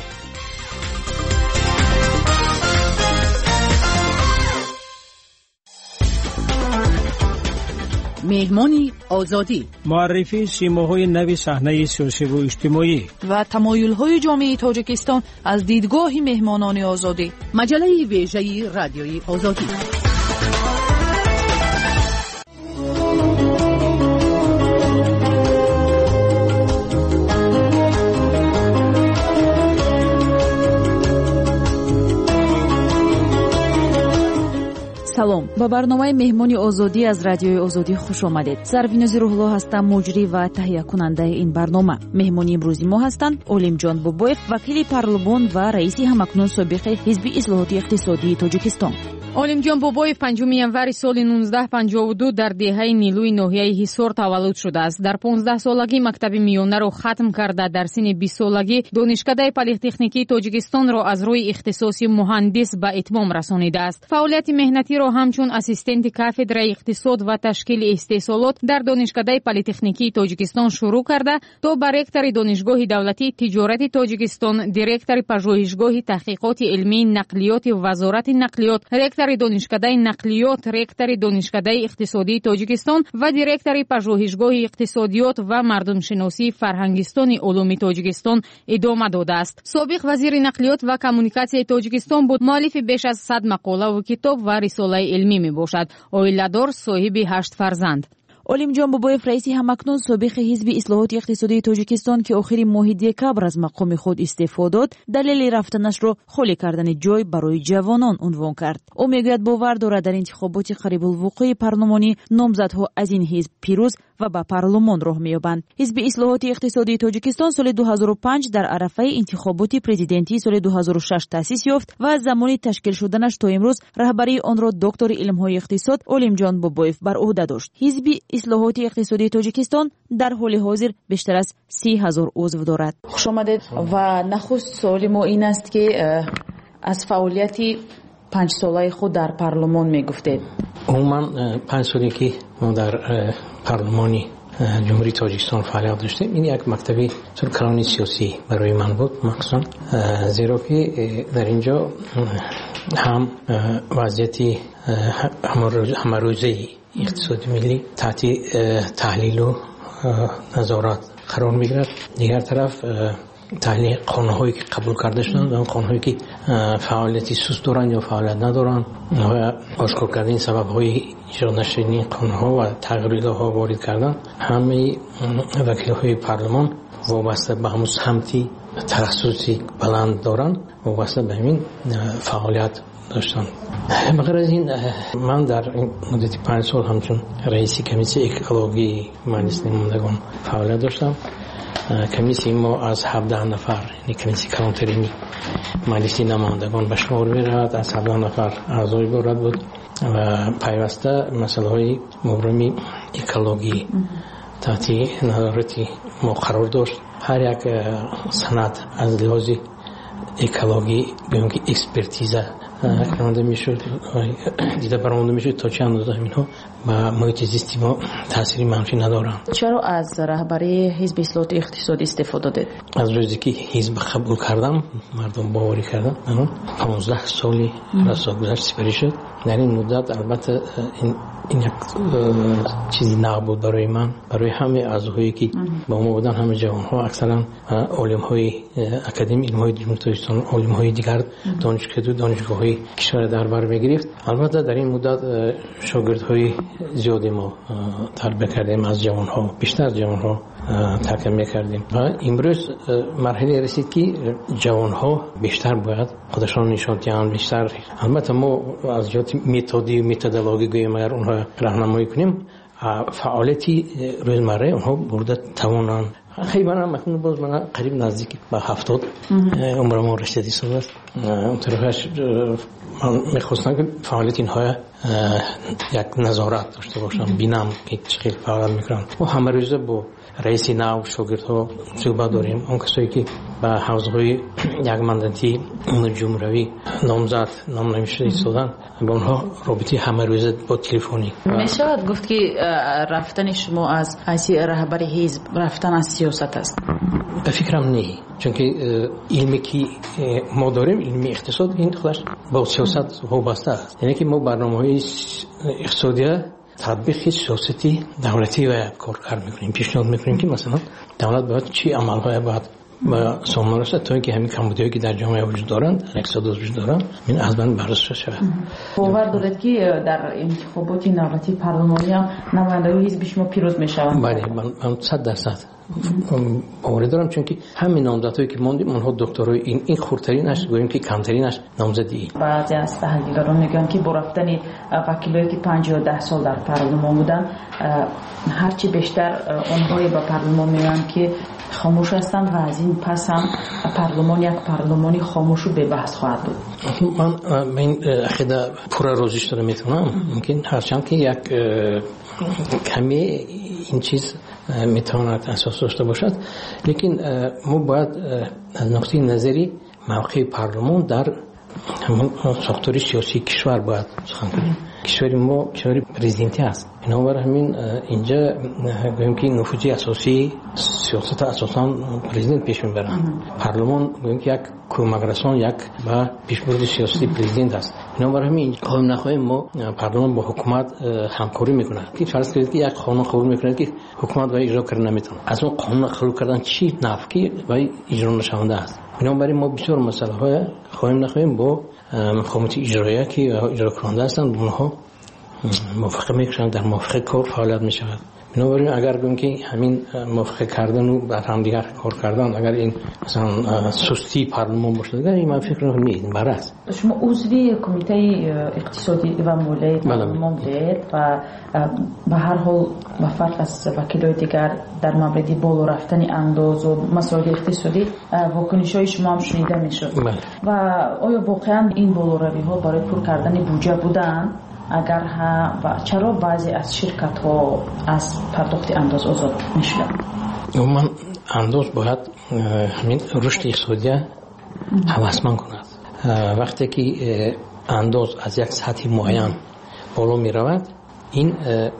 F: مهمانی آزادی،
X: معرفی سیماهای نو صحنه سیاسی و اجتماعی
F: و تمایل‌های جامعه تاجیکستان از دیدگاه مهمانان آزادی. مجله ویژه رادیوی آزادی.
Q: салом, ба барномаи меҳмони озодӣ аз радиои озодӣ хуш омадед. Зарвинози Рӯҳулло ҳастам, муҷрӣ ва таҳиякунандаи ин барнома. меҳмони имрӯзи мо ҳастанд Олимҷон Бобоев, вакили парлумон ва раиси ҳамакнун собиқи ҳизби ислоҳоти иқтисодии Тоҷикистон.
Y: Олимҷон Бобоев панҷуми январи соли нуздаҳ панҷову ду дар деҳаи Нилӯи ноҳияи Ҳисор таваллуд шудааст. Дар понздаҳсолагӣ мактаби миёнаро хатм карда, дар синни бистсолагӣ донишкадаи политехникии Тоҷикистонро аз рӯи ихтисоси муҳандис ба итмом расонидааст. Фаъолияти меҳнатиро ҳамчун ассистенти кафедраи иқтисод ва ташкили истеҳсолот дар донишкадаи политехникии Тоҷикистон шурӯъ карда, то ба ректори донишгоҳи давлатии тиҷорати Тоҷикистон, директори пажӯҳишгоҳи таҳқиқоти илмии нақлиёти вазорати нақлиёт, ректори донишкадаи нақлиёт, ректори донишкадаи иқтисодии Тоҷикистон ва директори пажӯҳишгоҳи иқтисодиёт ва мардумшиносии фарҳангистони улуми Тоҷикистон идома додааст. Собиқ вазири нақлиёт ва коммуникатсияи Тоҷикистон буд. муаллифи беш аз сад мақолаву китоб ва рисолаи илмӣ мебошад. Оиладор, соҳиби ҳашт фарзанд.
Q: Олимҷон Бобоев раиси ҳамакнун собиқи ҳизби ислоҳоти иқтисодии Тоҷикистон ки охири моҳи декабр аз мақоми худ истеъфо дод, далели рафтанашро холӣ кардани ҷой барои ҷавонон унвон кард. ӯ мегӯяд бовар дорад дар интихоботи қарибулвуқӯи парлумонӣ номзадҳо аз ин ҳизб пирӯз ва ба парлумон роҳ меёбанд. ҳизби ислоҳоти иқтисодии Тоҷикистон соли ду ҳазору панҷ дар арафаи интихоботи президентии соли ду ҳазору шаш таъсис ёфт ва аз замони ташкил шуданаш то имрӯз раҳбарии онро доктори илмҳои иқтисод Олимҷон Бобоев бар уҳда дошт. ҳизби ислоҳоти иқтисодии Тоҷикистон дар ҳоли ҳозир бештар аз си ҳазор узв дорад.
F: хушомадед ва нахуст суоли мо ин аст ки аз фаъолияти панҷсолаи худ дар парлумон мегуфтед.
Z: умуман панҷ соле ки мо дар парлумони ҷумҳурии Тоҷикистон фаъолият доштем, ин як мактаби калони сиёсӣ барои ман буд махсусан, зеро ки дар инҷо ҳам вазъияти ҳамарӯзаи иқтисоди миллӣ таҳти таҳлилу назорат қарор мегирад. дигар тараф таҳлил қонунҳое ки қабул карда шуданд, он қонунҳое ки фаъолияти суст доранд ё фаъолият надоранд ва ошкор кардани сабабҳои иҷод нашудани қонунҳо ва тағйиротҳо ворид кардан, ҳамаи вакилҳои парлумон вобаста ба ҳамун самти تخصصی بلند دارن وابسته به همین فعالیت داشتن. بغیر از این من در مدت پنج سال همچون رئیس کمیسیون اکولوژی مجلس نمایندگان فعالیت داشتم. کمیسیون ما از هفده نفر، یعنی کمیسیون کلانترینی مجلس نمایندگان به شمار می‌رفت، از هفده نفر اعضای بورد بود و پیوسته مسائل مبرمی اکولوژی تحت نظارت ما قرار داشت. هر یک سند از لحاظ اکولوژی بیان که اکسپرتیزه کرده میشد، دیده برآورده میشد تا چند اندازه اینها و محیط زیستی ما تاثیری منفی ندارن.
F: چرا از رهبری حزب اصلاح اقتصادی استفاده دادید؟
Z: از روزی که حزب قبول کردم، مردم باوری کردن، من پانزده سالی رسا گذشت سپری شد. در این مدت البته این این یک چیزی نابود برای من، برای همه اعضاهایی که با ما بودن، همه جوانها، اکثرا علمای اکادمی علمای دانشگاهستان، علمای دیگر دانشکده دانشگاه‌های کشور در بر می‌گرفت. البته در این مدت شاگردهای زیادی ما تربیت کردیم، از جوانها بیشتر جوانها تربیت کردیم و امروز مرحله رسید که جوانها بیشتر باید خودشان نشان دهند، بیشتر البته ما از جهت متدی و متدولوژی گویم اگر اونها راهنمایی کنیم، فعالیتی روزمره اونها برده توانند. خیلی من مکنون باز من قریب نزدیک به هفتاد عمرم رسیدی سال است. اون طرفش من میخواستم که فعالیت اینها یک نظارت داشته باشم، بینم که چقدر فعالیت میکنن و همه روزه با رئیس نو شاگردها صحبت داریم. اون کسایی که به حوزه‌های یک ماندنتی اون جمهوری نامزد نام نمیشه ایستادن، با اونها رابطه همه روزه با تلفنی.
F: میشود گفت که رفتن شما از حیث رهبر حزب رفتن از سیاست است؟
Z: به فکرم نه، چون که علمی که ما داریم، علمی اقتصاد، این خودش با سیاست وابسته است. یعنی که ما برنامه‌های اقتصادی تطبیق سیاستی دولتی و کارگر میکنیم، پیشنهاد میکنیم که مثلا دولت باید چی عملهای باید و سامانه رسد تا اینکه همین کمبودی‌هایی که در جامعه وجود دارند، در اقتصاد وجود دارند، این از من بررسی شود.
F: باور دارید که در انتخابات نوبتی پارلمانی هم نمایندگان حزب شما پیروز میشوند؟
Z: بله، من من صد درصد باور دارم، چون که همین نامزدهایی که ماندیم اونها دکترای این این خردترینش گوییم که کمترینش نامزدی.
F: بعضی از تحلیلگران میگن که با رفتن وکیلایی که پنجاه و ده سال در پارلمان بودن، هرچی بیشتر اونهایی به پارلمان میان که خاموش هستند و از این پس هم پارلمان یک پارلمانی خاموش و به بحث خواهد بود.
Z: من این عقیده پورا روزش دارم میتونم، ممکن هرچند که یک کمی این چیز میتواند اساس داشته باشد، لیکن ما باید از نقطه نظری موقع پارلمان در همون ساختار سیاسی کشور باید سخن کنیم. کشور ما کشور پرزیدنتی است، بنابراین همین اینجا گوییم که نفوذ اساسی سیاست اساساً پرزیدنت پیش میبرند. پارلمان گوییم که یک کمک رسان، یک با پیشبرد سیاسی پرزیدنت است. بنابراین همین خواهیم نخواهیم ما پارلمان با حکومت همکاری میکنه. که فرض کنید که یک قانون قبول میکنه که حکومت و اجرا کردن نمیتونه، از اون قانون قبول کردن چی نفعی و اجرا نشونده است. بنابراین ما بسیار مسئله های خواهیم نخواهیم با مقامات اجرایی که اجرا کننده هستند اونها موافقه میکنند، در موافقه کار فعالیت میشود. بنابراین اگر بگیم که همین موافقه کردن و بر هم دیگر کار کردن، اگر این مثلا سستی پارلمان باشه، دیگر این من فکر نمی‌کنم برعکس.
F: شما عضوی کمیته اقتصادی و مالی پارلمان بودید و به هر حال با فرق از وکیلای دیگر در مورد بالا رفتن انداز و مسائل اقتصادی واکنش‌های شما هم شنیده میشد. و آیا واقعا این بالاروی ها برای پر کردن بودجه بودن؟ اگر ها و چرا بعضی از شرکت ها از پرداخت انداز آزاد میشن؟
Z: من انداز باید همین رشد اقتصادی هوسمند کند. وقتی که انداز از یک سطح معین بالا می رود، این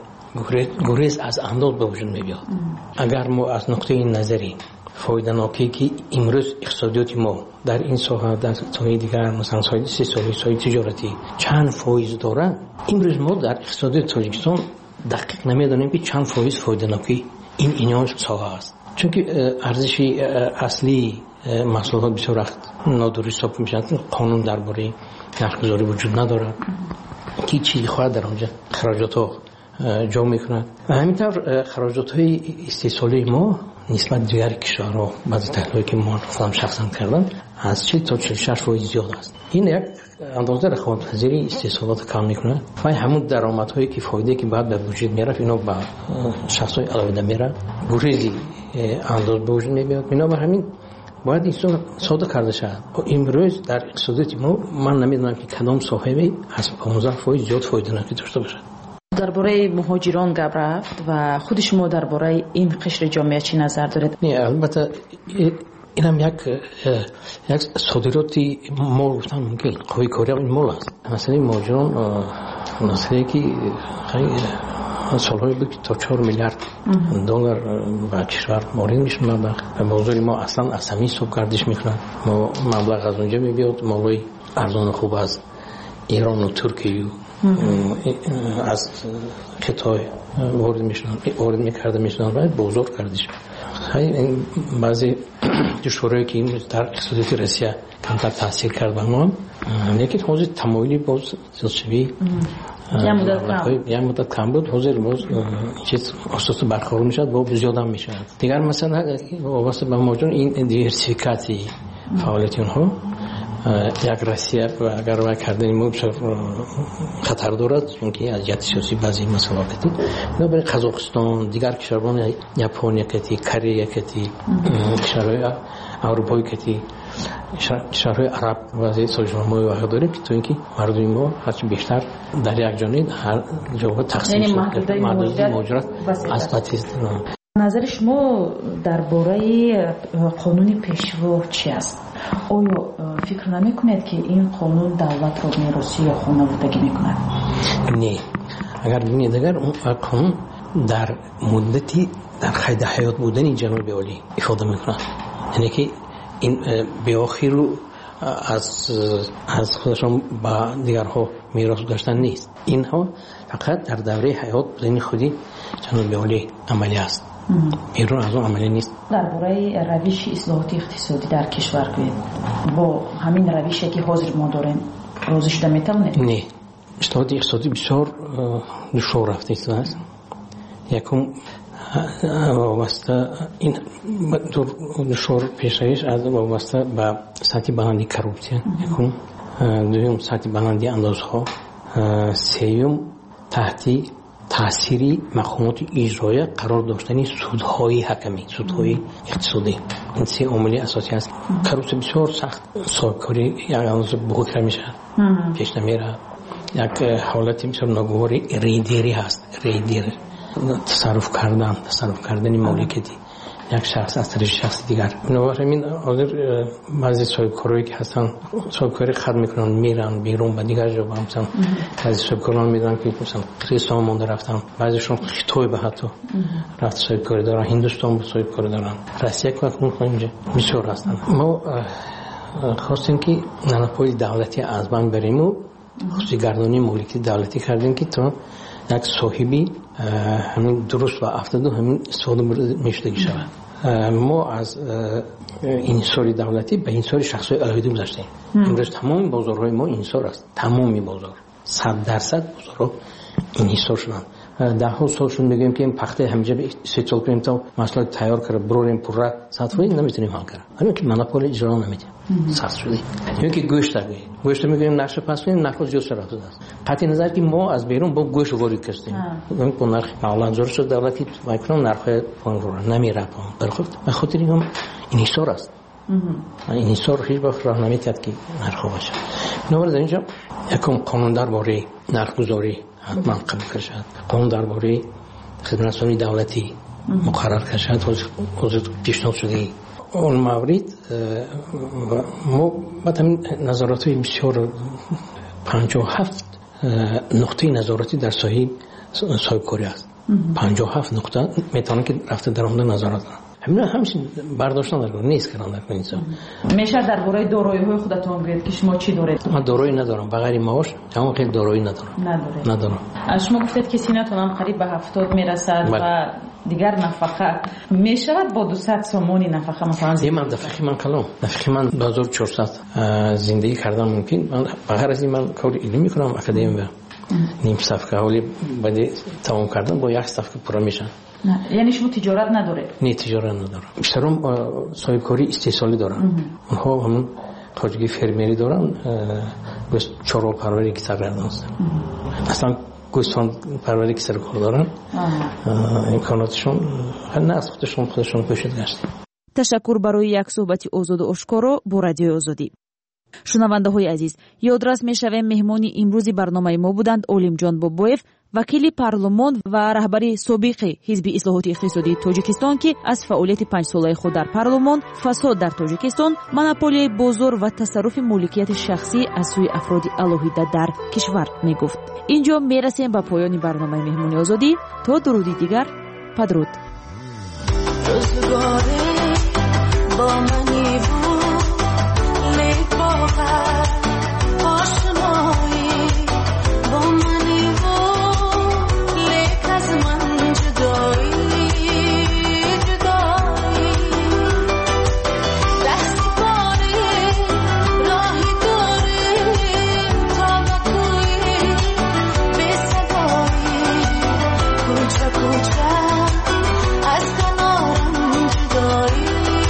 Z: گریز از انداز به وجود می بیاد. اگر ما از نقطه نظری فایده ناکی که امروز اقتصادیات ما در این ساحه، در ساحه دیگر مثلا ساحه سیاسی، ساحه تجارتی چند فایز دارد، امروز ما در اقتصادیات تاجیکستان دقیق نمیدانیم که چند فایز فایده ناکی این اینجا ساحه است. چون که ارزش اصلی محصولات بسیار وقت نادرست حساب میشن. قانون درباره نرخ‌گذاری وجود ندارد که چی خواهد در آنجا خراجات ها جا میکند و همینطور خراجات های استحصالی ما نسبت دیگر کشورها بعضی تحلیلی که ما خودم شخصا کردم از چهل تا چهل و شش فیصد زیاد است. این یک اندازه رقابت پذیری استثمارات کم میکنه و همون درآمدهایی که فایده که بعد به وجود میاره اینا با شخصای علاوه میره گریزی انداز به وجود میاد. اینا با همین باید این ساده کرده شد. امروز در اقتصادیات ما من نمیدونم که کدام صاحبی از پانزده فیصد زیاد فایده نکرده داشته باشه.
F: درباره مهاجران گپ رفت و خود شما درباره این قشر جامعه چی نظر دارید؟
Z: نه البته این هم یک یک صادراتی مال گفتن ممکن قوی کاری این مال است. مثلا مهاجران مسئله که خیلی سالهای بود تا چهار میلیارد دلار به کشور وارد میشن. مبلغ بازار ما اصلا از همین صبح گردش میکنن. ما مبلغ از اونجا میبیاد مالای ارزان خوب از ایران و ترکیه از کتای وارد میشن وارد میکرده میشن و بزرگ کردش. خیلی بعضی کشورهایی که این در اقتصادیات روسیه کمتر تاثیر کرد به ما، لیکن حوزه تمایلی باز زیادشوی یه مدت کم بود. حوزه باز چیز اساس برخورد میشد با زیاد هم میشد. دیگر مثلا واسه به موجود این دیورسیفیکاسی فعالیت اونها یک روسیه و اگر وای کردن ما خطر دارد چون که از جهت سیاسی بعضی مسائل کتی نه برای قزاقستان دیگر کشورهای ژاپنیا کتی کره کتی کشورهای اروپایی کتی کشورهای عرب وضعیت سازمان‌های واقع داریم که تو اینکه مردم ما هرچی بیشتر در یک جانب هر جا تقسیم شده محدودیت مهاجرت اثباتی است.
F: نظر شما درباره قانون پیشرو چی است؟ آیا فکر نمی‌کنید که این قانون دولت را میراثی یا خانوادگی می‌کند؟
Z: نه. اگر ببینید اگر اون قانون در مدتی در قید حیات بودن جناب عالی افاده می‌کند، یعنی که این به آخر رو از از خودشون با دیگرها میراث داشتن نیست. اینها فقط در دوره حیات بودن خودی جناب عالی عملی است. ایران از اون عملی نیست.
F: درباره روش اصلاحات اقتصادی در کشور که با همین روشی که حاضر ما داریم راضی شده میتونید؟
Z: نه. اصلاحات اقتصادی بسیار دشوار رفته است. یکم وابسته این دور دشوار پیشایش از وابسته به سطح بلندی کروپسیون، یکم دوم سطح بلندی اندازها، سوم تحتی تأثیری مقامات اجرایی قرار داشتن سودهای حکمی، سودهای اقتصادی. این سه عامل اساسی است. کروپسیون بسیار سخت صاحبکاری یک اندازه بزرگ میشه، پیش نمیره. یک حالتی بسیار ناگواری ریدیری هست. ریدیر تصرف کردن تصرف کردن مالکیتی یک شخص از طرف شخص دیگر. بنابراین حاضر بعضی صاحبکارایی که هستن صاحبکاری خرد میکنن میرن بیرون و دیگر جا با همسن. بعضی صاحبکاران میدونن که مثلا کریستان مونده رفتن، بعضیشون خطوی به حتی رفت صاحبکاری دارن، هندوستان به صاحبکاری دارن، روسیه که کنون اینجا بسیار هستن. ما خواستیم که نانپای دولتی از بین بریم و خصوصی گردانی مالکی دولتی کردیم که تا یک صاحبی همین درست و افتاده همین استفاده میشدگی شود. ما از انحصار دولتی به انحصار شخصی علاوه گذاشتیم. امروز تمام بازارهای ما انحصار است. تمامی بازار صد درصد بازارها انحصار شدن. ده ها سال شون میگیم که این پخته همینجا سه سال پیش تا مثلا تیار کرده بروریم پره صدفایی نمیتونیم حل کنیم. همین که مناپول اجرا نمیدیم. سخت شده. یعنی که گوشت داریم. گوشت میگیم نقش پس کنیم نرخ زیاد شده است. قطعی نظر که ما از بیرون با گوشت وارد کردیم. میگم که نرخ معلن زور شد دولتی میکنن نرخ پایین رو نمیره پایین. برخورد. به خاطر اینم انحصار است. این انحصار هیچ وقت راه نمیاد که نرخ باشه. بنابراین اینجا یکم قانون درباره نرخ‌گذاری حتما قبول کرد. قانون درباره خدمترسانی دولتی مقرر کرد. حاضر پیشنهاد شده. اون مورد ما بعد همین نظارت‌های بسیار پنجاه و هفت نقطه نظارتی در ساحه صاحبکاری است. پنجاه و هفت نقطه میتونه که رفته در اون نظارت همین همین برداشتن در نیست کردن در اینجا.
F: میشه درباره دارایی‌های خودتون بگید که شما چی دارید؟
Z: من دارایی ندارم، بغیر معاش تمام خیلی دارایی ندارم.
F: ندارید.
Z: ندارم.
F: شما گفتید که سینتون هم قریب به هفتاد میرسد و دیگر نفقه میشود با دویست سومونی نفقه مثلا
Z: زندگی من نفقه من کلام نفقه من دو هزار و چهارصد زندگی کردم ممکن من بغیر از این من کار علمی میکنم اکادمی و نیم صفحه حالی بعد تمام کردم با یک صفحه پر میشن
F: یعنی شما تجارت نداره؟
Z: نه تجارت ندارم. بیشترم صاحب کاری استحصالی دارم. اونها همون تاجگی فرمیری دارن، گوشت چارو پروری که سر کردن هستن. اصلا گوستان پروری که سر کار دارن. امکاناتشون نه از خودشون خودشون پشت گشتن.
Q: تشکر برای یک صحبت آزاد و آشکارا با رادیو آزادی. شنونده‌های عزیز، یادرس می‌شویم مهمانی امروزی برنامه ما بودند علیم بابویف، وکیل پارلمان و رهبر سابق حزب اصلاحات اقتصادی تاجیکستان که از فعالیت پنج ساله خود در پارلمان، فساد در تاجیکستان، مونوپولی بازار و تصرف مالکیت شخصی از سوی افراد الهیده در کشور میگفت. اینجا میرسیم به پایان برنامه مهمانی آزادی. تا درودی دیگر، بدرود. با منی بود لیک باور آشنایی با منی بود لیک از من جدایی جدایی دستی کاری راهی داری تا بکوی به صدایی کوچه کوچه از کنارم جدایی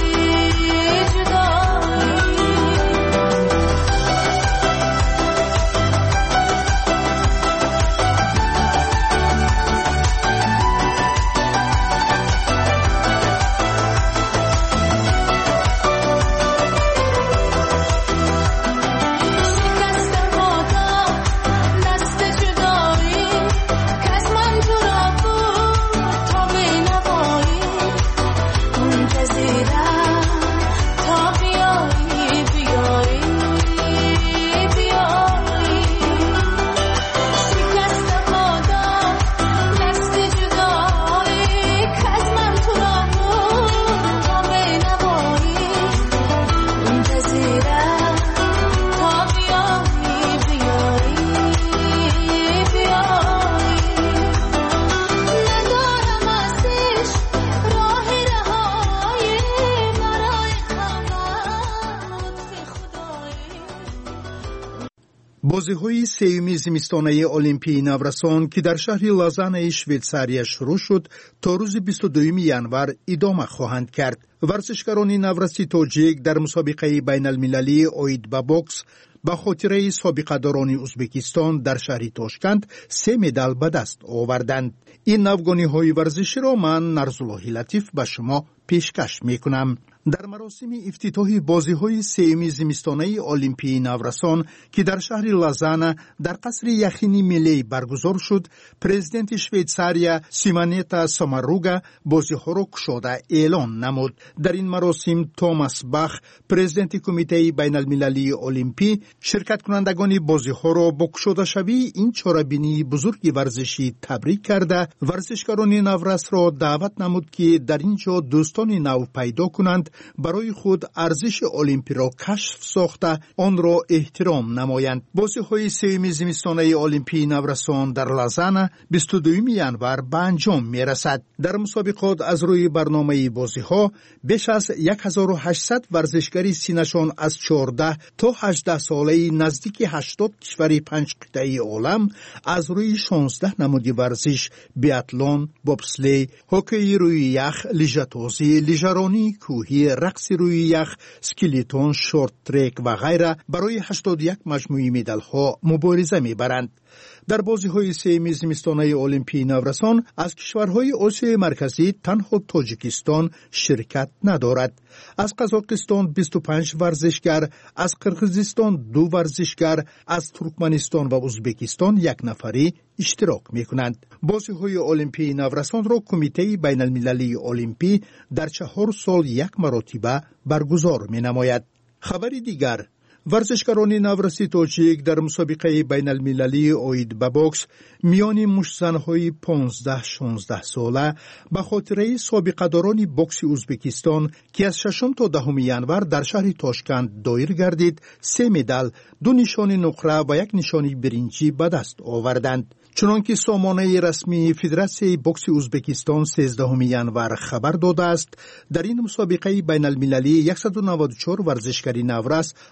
I: بازی‌های سیوم زمستانه المپیای نورسان که در شهر لازان شویتساریا شروع شد تا روز بیست و دوم ژانویه ادامه خواهند کرد. ورزشکاران نورسی تاجیک در مسابقه بین المللی اوید با بوکس با خاطره سابقه داران ازبکستان در شهر تاشکند سه مدال به دست آوردند. این نوگانی‌های ورزشی را من نرزالله لطیف به شما پیشکش میکنم. در مراسم افتتاح بازی‌های سیوم زمستانه المپیای نورسان که در شهر لازان در قصر یخینی ملی برگزار شد، پرزیدنت شویتساریا سیمانتا ساماروگا بازی‌ها را گشاده اعلان نمود. در این مراسم توماس باخ، پرزیدنت کمیته بین المللی المپی، شرکت کنندگان بازی‌ها را با گشاده شوی این چاره‌بینی بزرگ ورزشی تبریک کرده، ورزشکاران نورس را دعوت نمود که در اینجا دوستان نو پیدا کنند، برای خود ارزش المپی را کشف ساخته آن را احترام نمایند. بازی‌های سیوم زمستانه المپیای نورسان در لازان بیست و دوم ژانویه به انجام می‌رسد. در مسابقات از روی برنامه بازی‌ها بیش از هزار و هشتصد ورزشکاری سینشان از چهارده تا هجده ساله نزدیک هشتاد کشور پنج قطعه عالم از روی شانزده نماد ورزش، بیاتلون، بوبسلی، هوکی روی یخ، لیژه‌تازی، لیژه‌رانی کوهی، رقص روی یخ، اسکیلیتون، شورت ترک و غیره برای هشتاد و یک مجموعه مدال‌ها مبارزه می‌برند. در بازی‌های سیوم زمستانه المپیای نورسان از کشورهای آسیای مرکزی تنها تاجیکستان شرکت ندارد. از قزاقستان بیست و پنج ورزشگر، از قرقیزستان دو ورزشگر، از ترکمنستان و ازبکستان یک نفری اشتراک می‌کنند. بازی‌های المپیای نورسان را کمیته بین المللی المپی در چهار سال یک مرتبه برگزار می‌نماید. خبری دیگر، ورزشکاران نورسی تاجیک در مسابقه بین المللی اوید با بوکس میان مشتزن‌های پانزده شانزده ساله به خاطره سابقه داران بوکس ازبکستان که از ششم تا دهم ژانویه در شهر تاشکند دایر گردید، سه مدال، دو نشان نقره و یک نشانی برنجی به دست آوردند. چنانکه سامانه رسمی فدراسیون بوکس ازبکستان سیزدهم ژانویه خبر داده است، در این مسابقه بین المللی صد و نود و چهار ورزشکاری نورس از قزاقستان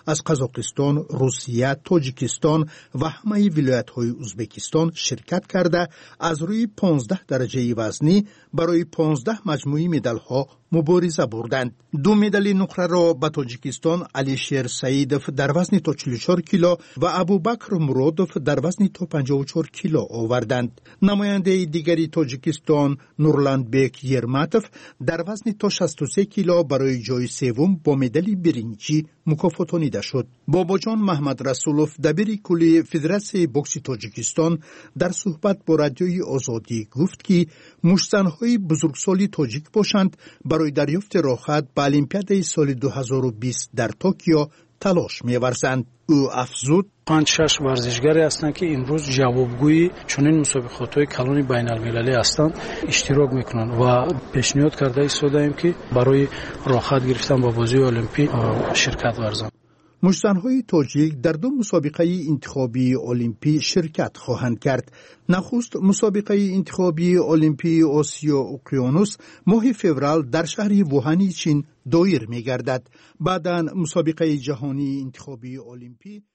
I: قزاقستان، روسیه، تاجیکستان و همه ولایت‌های ازبکستان شرکت کرده از روی پانزده درجه وزنی برای پانزده مجموعه مدال‌ها مبارزه بردند. دو مدال نقره را به تاجیکستان علیشیر سعیدوف در وزن تا چهل و چهار کیلو و ابوبکر مرادوف در وزن تا پنجاه و چهار کیلو آوردند. نماینده دیگری تاجیکستان نورلندبک یرماتوف در وزن تا شصت و سه کیلو برای جای سوم با مدال برنجی مکافاتانیده شد. باباجان محمد رسولوف دبیر کلی فدراسیون بوکس تاجیکستان در صحبت با رادیوی آزادی گفت که مشت‌زن‌های بزرگسالی تاجیک باشند برای دریافت راحت به المپیاد سال دو هزار و بیست در توکیو تلاش می‌ورزند. او افزود
J: پنج شش ورزشگری هستند که امروز جوابگوی چنین مسابقات‌های کلان بین‌المللی هستند اشتراک می‌کنند و پیشنهاد کرده ایستاده‌ایم که برای راحت گرفتن با بازی المپیک شرکت ورزند.
I: مشت‌زن‌های تاجیک در دو مسابقه انتخابی المپی شرکت خواهند کرد. نخست مسابقه انتخابی المپی آسیا اقیانوس ماه فوریه در شهر ووهان چین دایر می‌گردد. بعداً مسابقه جهانی انتخابی المپی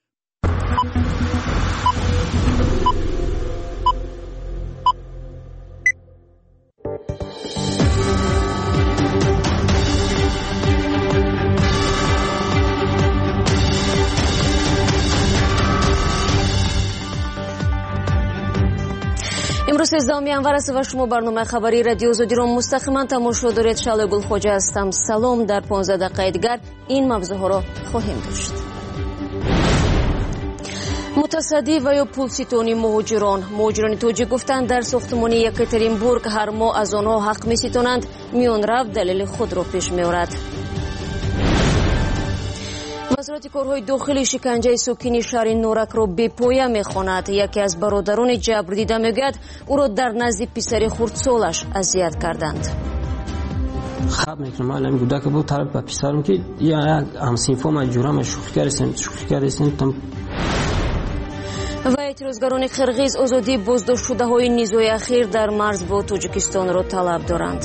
A: امروز سیزدهم январ است و شما برنامه خبری رادیو آزادی را مستقیما تماشا دارید. شعله گلخواجه هستم. سلام. در پانزده دقیقه دیگر این موضوع را خواهیم داشت. متصدی و یا پولستانی مهاجران مهاجران توجیک گفتند در ساختمان یکاترینبورگ هر ماه از آنها حق می‌ستانند میان رفت دلیل خود را پیش می‌آورد. وزارت کارهای داخلی شکنجه ساکنی شهر نورک را بی‌پایه می‌خواند. یکی از برادران جبر دیده می‌گوید او را در نزد پسر خردسالش اذیت کردند.
K: خب میکنم الان گوده که بود طرف به پسرم که یا همسینفا مجبورم شوخی کردیم شوخی کردیم تم
A: و اعتراضگران قرغیز آزادی بازداشت شده های نیزوی اخیر در مرز با تاجیکستان را طلب دارند.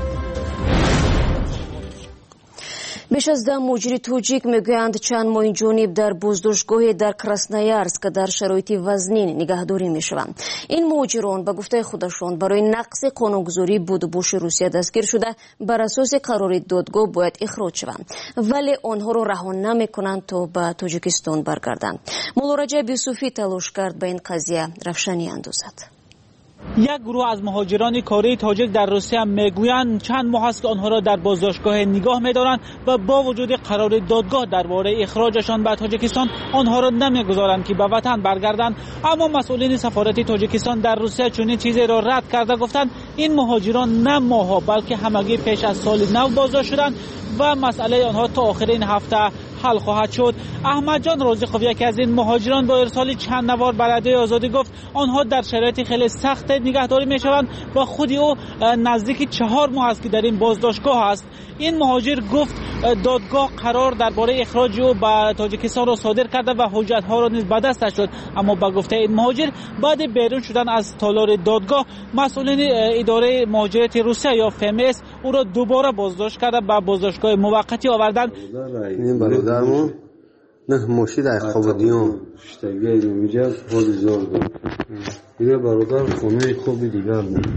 A: بیش از ده مهاجر تاجیک میگویند چند ماه جانب در بازداشتگاه در کراسنویارسک در شرایط وزنین نگهداری میشوند. این مهاجران به گفته خودشان برای نقض قانونگذاری بود و باش روسیه دستگیر شده بر اساس قرار دادگاه باید اخراج شوند، ولی آنها را رها نمیکنند تا به تاجیکستان برگردند. مولا رجب یوسفی تلاش کرد به این قضیه روشنی اندازد.
C: یک گروه از مهاجران کره تاجیک در روسیه میگویند چند ماه است که آنها را در بازداشتگاه نگاه می‌دارند و با وجود قرار دادگاه درباره اخراجشان به تاجیکستان آنها را نمیگذارند که به وطن برگردند. اما مسئولین سفارت تاجیکستان در روسیه چنین چیزی را رد کرده گفتند این مهاجران نه ماها بلکه همگی پیش از سال نو بازداشت شدند و مسئله آنها تا آخر این هفته حل خواهد شد. احمد جان رازقوف یکی از این مهاجران با ارسال چند نوار به رادیوی آزادی گفت آنها در شرایط خیلی سخت نگهداری میشوند و خودی او نزدیک چهار ماه است که در این بازداشتگاه است. این مهاجر گفت دادگاه قرار درباره اخراج او به تاجیکستان را صادر کرده و حجت‌ها را نیز به دستش شد، اما به گفته این مهاجر بعد بیرون شدن از تالار دادگاه مسئولین اداره مهاجرت روسیه یا فمس او را دوباره بازداشت کرده به بازداشتگاه موقتی آوردند.
M: این برادرمون نه ماشی در خوابدیان شتگی میجاز حال زور دارد. دیگه برادر خونه خوبی دیگر بود.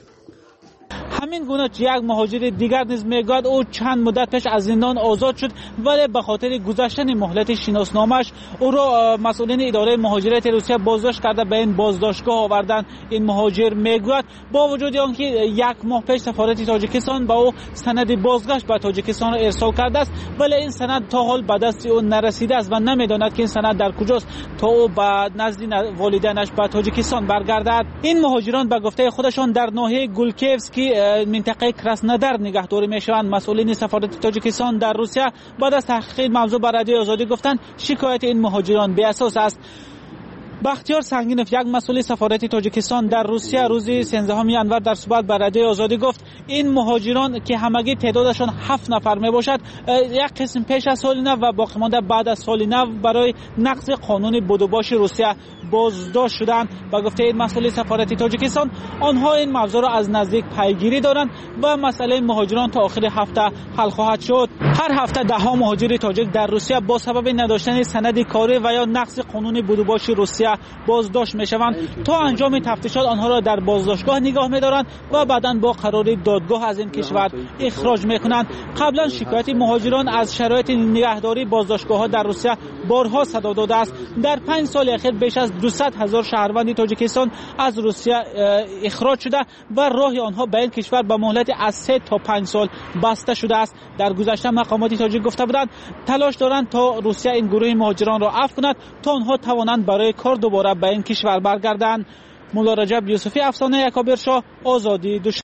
C: همین گونه یک مهاجر دیگر نیز میگوید او چند مدت پیش از زندان آزاد شد، ولی به خاطر گذشتن مهلت شناسنامه‌اش او را مسئولین اداره مهاجرت روسیه بازداشت کرده به این بازداشتگاه آوردند. این مهاجر میگوید با وجود آنکه یک ماه پیش سفارت تاجیکستان به او سند بازگشت به تاجیکستان را ارسال کرده است، ولی این سند تا حال به دست او نرسیده است و نمیداند که این سند در کجاست تا او به نزد والدینش به تاجیکستان برگردد. این مهاجران به گفته خودشان در ناحیه گولکیفسکی منطقه کراسنودار نگهداری میشوند. مسئولین سفارت تاجیکستان در روسیه بعد از تحقیق موضوع به رادیو آزادی گفتند شکایت این مهاجران بی اساس است. بختیار سنگینف یک مسئول سفارت تاجیکستان در روسیه روز سیزدهم ژانویه در صحبت با رادیو آزادی گفت این مهاجران که همگی تعدادشان هفت نفر می باشد یک قسم پیش از سال نو و باقی مانده بعد از سال نو برای نقض قانون بدوباش روسیه بازداشت شدند. با گفته این مسئول سفارت تاجیکستان آنها این موضوع را از نزدیک پیگیری دارند و مسئله مهاجران تا آخر هفته حل خواهد شد. هر هفته ده ها مهاجر تاجیک در روسیه با سبب نداشتن سند کاری و یا نقض قانون بدوباش روسیه بازداشت میشوند. تا انجام تفتیشات آنها را در بازداشتگاه نگاه می‌دارند و بعداً با قرار دادگاه از این کشور اخراج می‌کنند. قبلا شکایت مهاجران از شرایط نگهداری بازداشتگاه‌ها در روسیه بارها صدا داده است. در پنج سال اخیر بیش از دویست هزار شهروند تاجیکستان از روسیه اخراج شده و راه آنها به این کشور به مهلت از سه تا پنج سال بسته شده است. در گذشته مقامات تاجیک گفته بودند تلاش دارند تا روسیه این گروه مهاجران را عفو کند تا آنها توانند برای کار دوباره به این کشور برگردند. مولا رجب یوسفی، افسانه یکابر شاه، آزادی دوشنبه.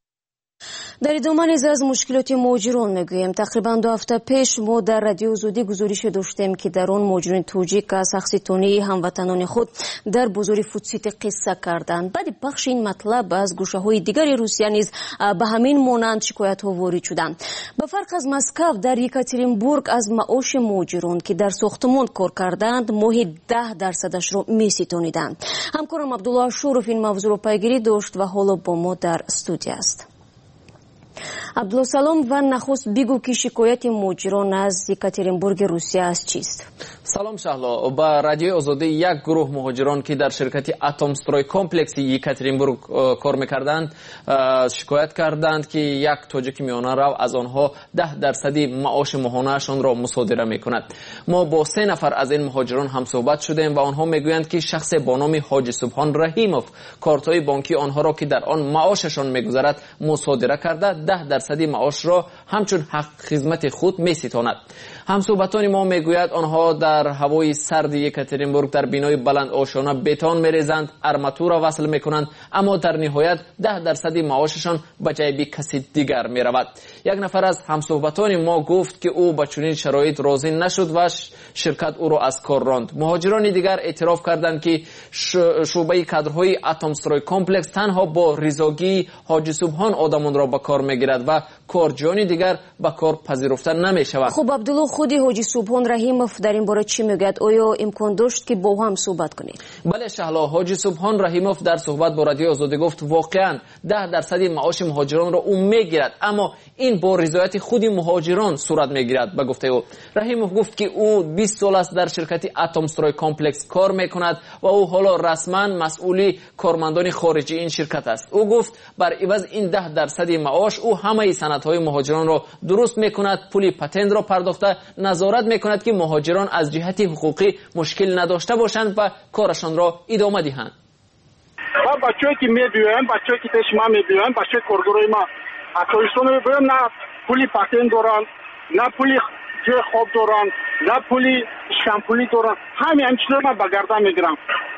A: در ادامه نیز از مشکلات مهاجران میگوییم. تقریبا دو هفته پیش ما در رادیو آزادی گزارش داشتیم که در آن مهاجران توجیک از شخصیتانی هموطنان خود در بازار فودسیتی قصه کردند. بعد بخش این مطلب از گوشه‌های دیگر روسیه نیز به همین مانند شکایت‌ها وارد شدند. به فرق از مسکو، در یکاترینبورگ از معاش مهاجران که در ساختمان کار کردند ماهی ده درصدش را می‌ستانیدند. همکارم عبدالله شورف این موضوع را پیگیری داشت و حالا با ما در استودیو است. عبدالله سلام و نخست بگو که شکایت مهاجران از یکاترینبورگ روسیه از چیست؟
L: سلام شهلا. با رادیو آزادی یک گروه مهاجران که در شرکت اتمستروی کمپلکس یکاترینبورگ کار میکردند شکایت کردند که یک تاجیک میانه رو از آنها ده درصدی معاش ماهانه‌شان را مصادره میکند. ما با سه نفر از این مهاجران هم صحبت شدیم و آنها میگویند که شخص با نام حاجی سبحان رحیموف کارت‌های بانکی آنها را که در آن معاششان میگذرد مصادره کرده ده درصدی معاش را همچون حق خدمت خود میستاند. همصحبتان ما میگوید آنها در هوای سرد یکاترینبورگ در بینای بلند آشانه بتون میریزند، ارماتور را وصل میکنند، اما در نهایت ده درصدی معاششان به جیب کسی دیگر میرود. یک نفر از همصحبتان ما گفت که او به چنین شرایط راضی نشد و شرکت او را از کار راند. مهاجران دیگر اعتراف کردند که شعبه کادرهای اتمستروی کمپلکس تنها با رضاگی حاجی سبحان آدمان را به کار میگیرد و کارجویان دیگر به کار پذیرفته نمیشود.
A: خب عبدالله، خودی حاجی سبحان رحیموف در این باره چی میگوید؟ آیا امکان داشت که با هم صحبت کنید؟
L: بله شهلا، حاجی سبحان رحیموف در صحبت با رادیو آزادی گفت واقعا ده درصدی معاش مهاجران را او میگیرد، اما این با رضایت خود مهاجران صورت میگیرد. به گفته او رحیموف گفت که او بیست سال است در شرکت اتمستروی کمپلکس کار میکند و او حالا رسما مسئول کارمندان خارجی این شرکت است. او گفت بر عوض این ده درصدی معاش او همه سندهای مهاجران را درست میکند، پول پتنت را پرداخته نظارت میکند که مهاجران از جهت حقوقی مشکل نداشته باشند و کارشان را ادامه دهند.
N: و بچه‌ای که میبینن، بچه‌ای که پیش ما میبینن، بچه کارگروی ما اتویستون میبینن، نه پولی پتنت دارن، نه پولی جای خواب دارن، نه پولی شامپولی دارن. همین همچنین ما به گردن میگیرم.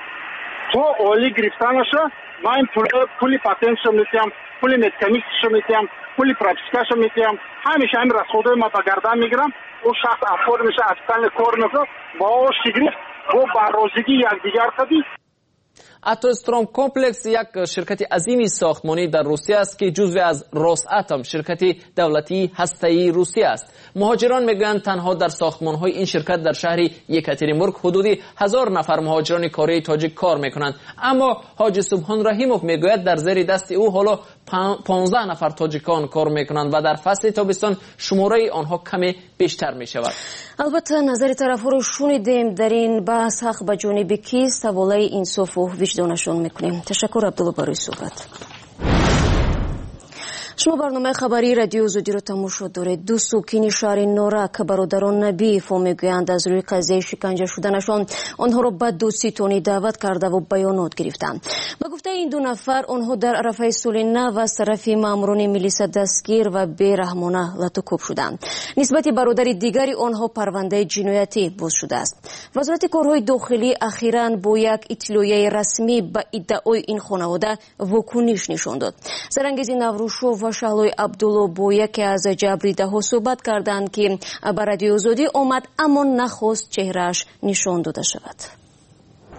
N: تو اولی گرفتنشه، من این پولی پتنت شو میتیم، پولی مکانیک شو میتیم، پولی پراکتیکا شو میتیم. همیشه همین رسخوده ما به گردن میگیرم. او شخص افراد میشه از تن کار میکنه با آشتی گرفت و برازگی یک دیگر کدی.
L: اتوستروم کمپلکس یک شرکت عظیمی ساختمانی در روسیه است که جزو از روساتم شرکت دولتی هسته‌ای روسیه است. مهاجران میگویند تنها در ساختمان‌های این شرکت در شهر یکاترینبورگ حدودی هزار نفر مهاجران کره تاجیک کار میکنند، اما حاجی سبحان رحیموف میگوید در زیر دست او حالا پانزده نفر تاجیکان کار میکنند و در فصل تابستان شماره آنها کمی بیشتر میشود.
A: البته نظر طرف‌ها رو شنیدیم. در این بحث حق به جانب کیست؟ حواله انصاف و وجدانشون میکنیم. تشکر عبدالله برای صحبت. شما برنامه خبری رادیو آزادی رو تماشا دارید. دو ساکن شهر نورک برادران نبی فو میگویند از روی قضیه شکنجه شدنشان آنها را به دوستیتونی دعوت کرده و بیانات گرفتند. به گفته این دو نفر آنها در عرفه سال نو از طرف ماموران میلیسا دستگیر و بیرحمانه لطوکوب شدند. نسبت برادر دیگری آنها پرونده جنایتی باز شده است. وزارت کارهای داخلی اخیراً با یک اطلاعیه رسمی به ادعای این خانواده واکنش نشان داد. سرانگیز نوروشو و شهلوی عبدالله با یکی از جبریده ها صحبت کردند که به رادیو آزادی آمد اما نخواست چهرهش نشان داده شود.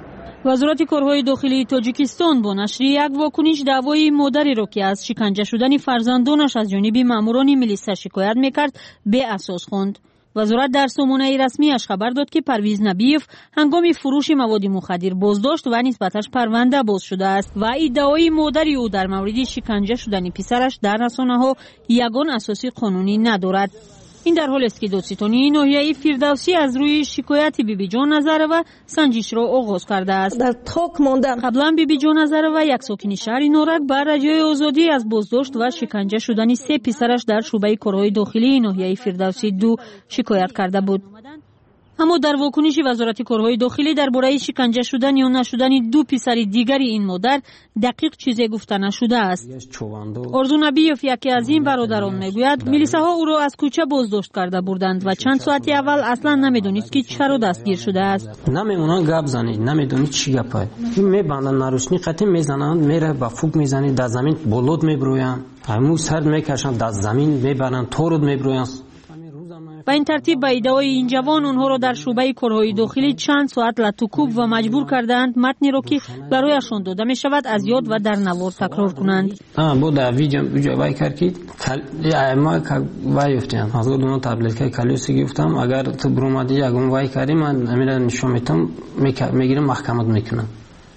Y: وزارت کارهای داخلی تاجیکستان با نشر یک واکنش دعوای مادری را که از شکنجه شدن فرزندانش از جانب ماموران میلیسا شکایت میکرد به اساس خواند. وزارت در سامانه رسمیش خبر داد که پرویز نبیف هنگام فروش مواد مخدر بازداشت و نسبتش پرونده باز شده است و ادعای مادری او در مورد شکنجه شدن پسرش در رسانه‌ها یگان اساس قانونی ندارد. این در حالی است که دادستانی ناحیه فردوسی از روی شکایت بیبی جان نظرова سنجش را آغاز کرده است.
G: در تاک ماندن
Y: قبلا بیبی جان نظرова یک ساکن شهر نورک بر رادیوی آزادی از بازداشت و شکنجه شدن سه پسرش در شعبه کارهای داخلی ناحیه فردوسی دو شکایت کرده بود. اما در واکنش وزارت کارهای داخلی درباره شکنجه شدن یا نشدن دو پسر دیگر این مادر دقیق چیزی گفته نشده است. آرزو نبیف یکی از این برادران میگوید میلیساها او را از کوچه بازداشت کرده بردند و چند ساعتی اول اصلا نمیدونست که چرا دستگیر شده است.
K: نمیمونن گپ زنید، نمیدونید چی گپه. میبندن نارشنی قطعی میزنند، میره با فوق میزنید در زمین بولود میبروین، همون سرد میکشند در زمین میبرن تورد میبروین.
Y: با این ترتیب با ادعای این جوان آنها را در شعبه کارهای داخلی چند ساعت لطوکوب و مجبور کردند متنی را که برایشان داده می شود از یاد و در نوار تکرار کنند.
K: آ بود ویدیو وای کرد که ما وای گفتم از اون تبلیغ که کلیوسی گفتم اگر تو برومادی یگون وای کردی من امیر نشون میتم میگیرم محکمت میکنم.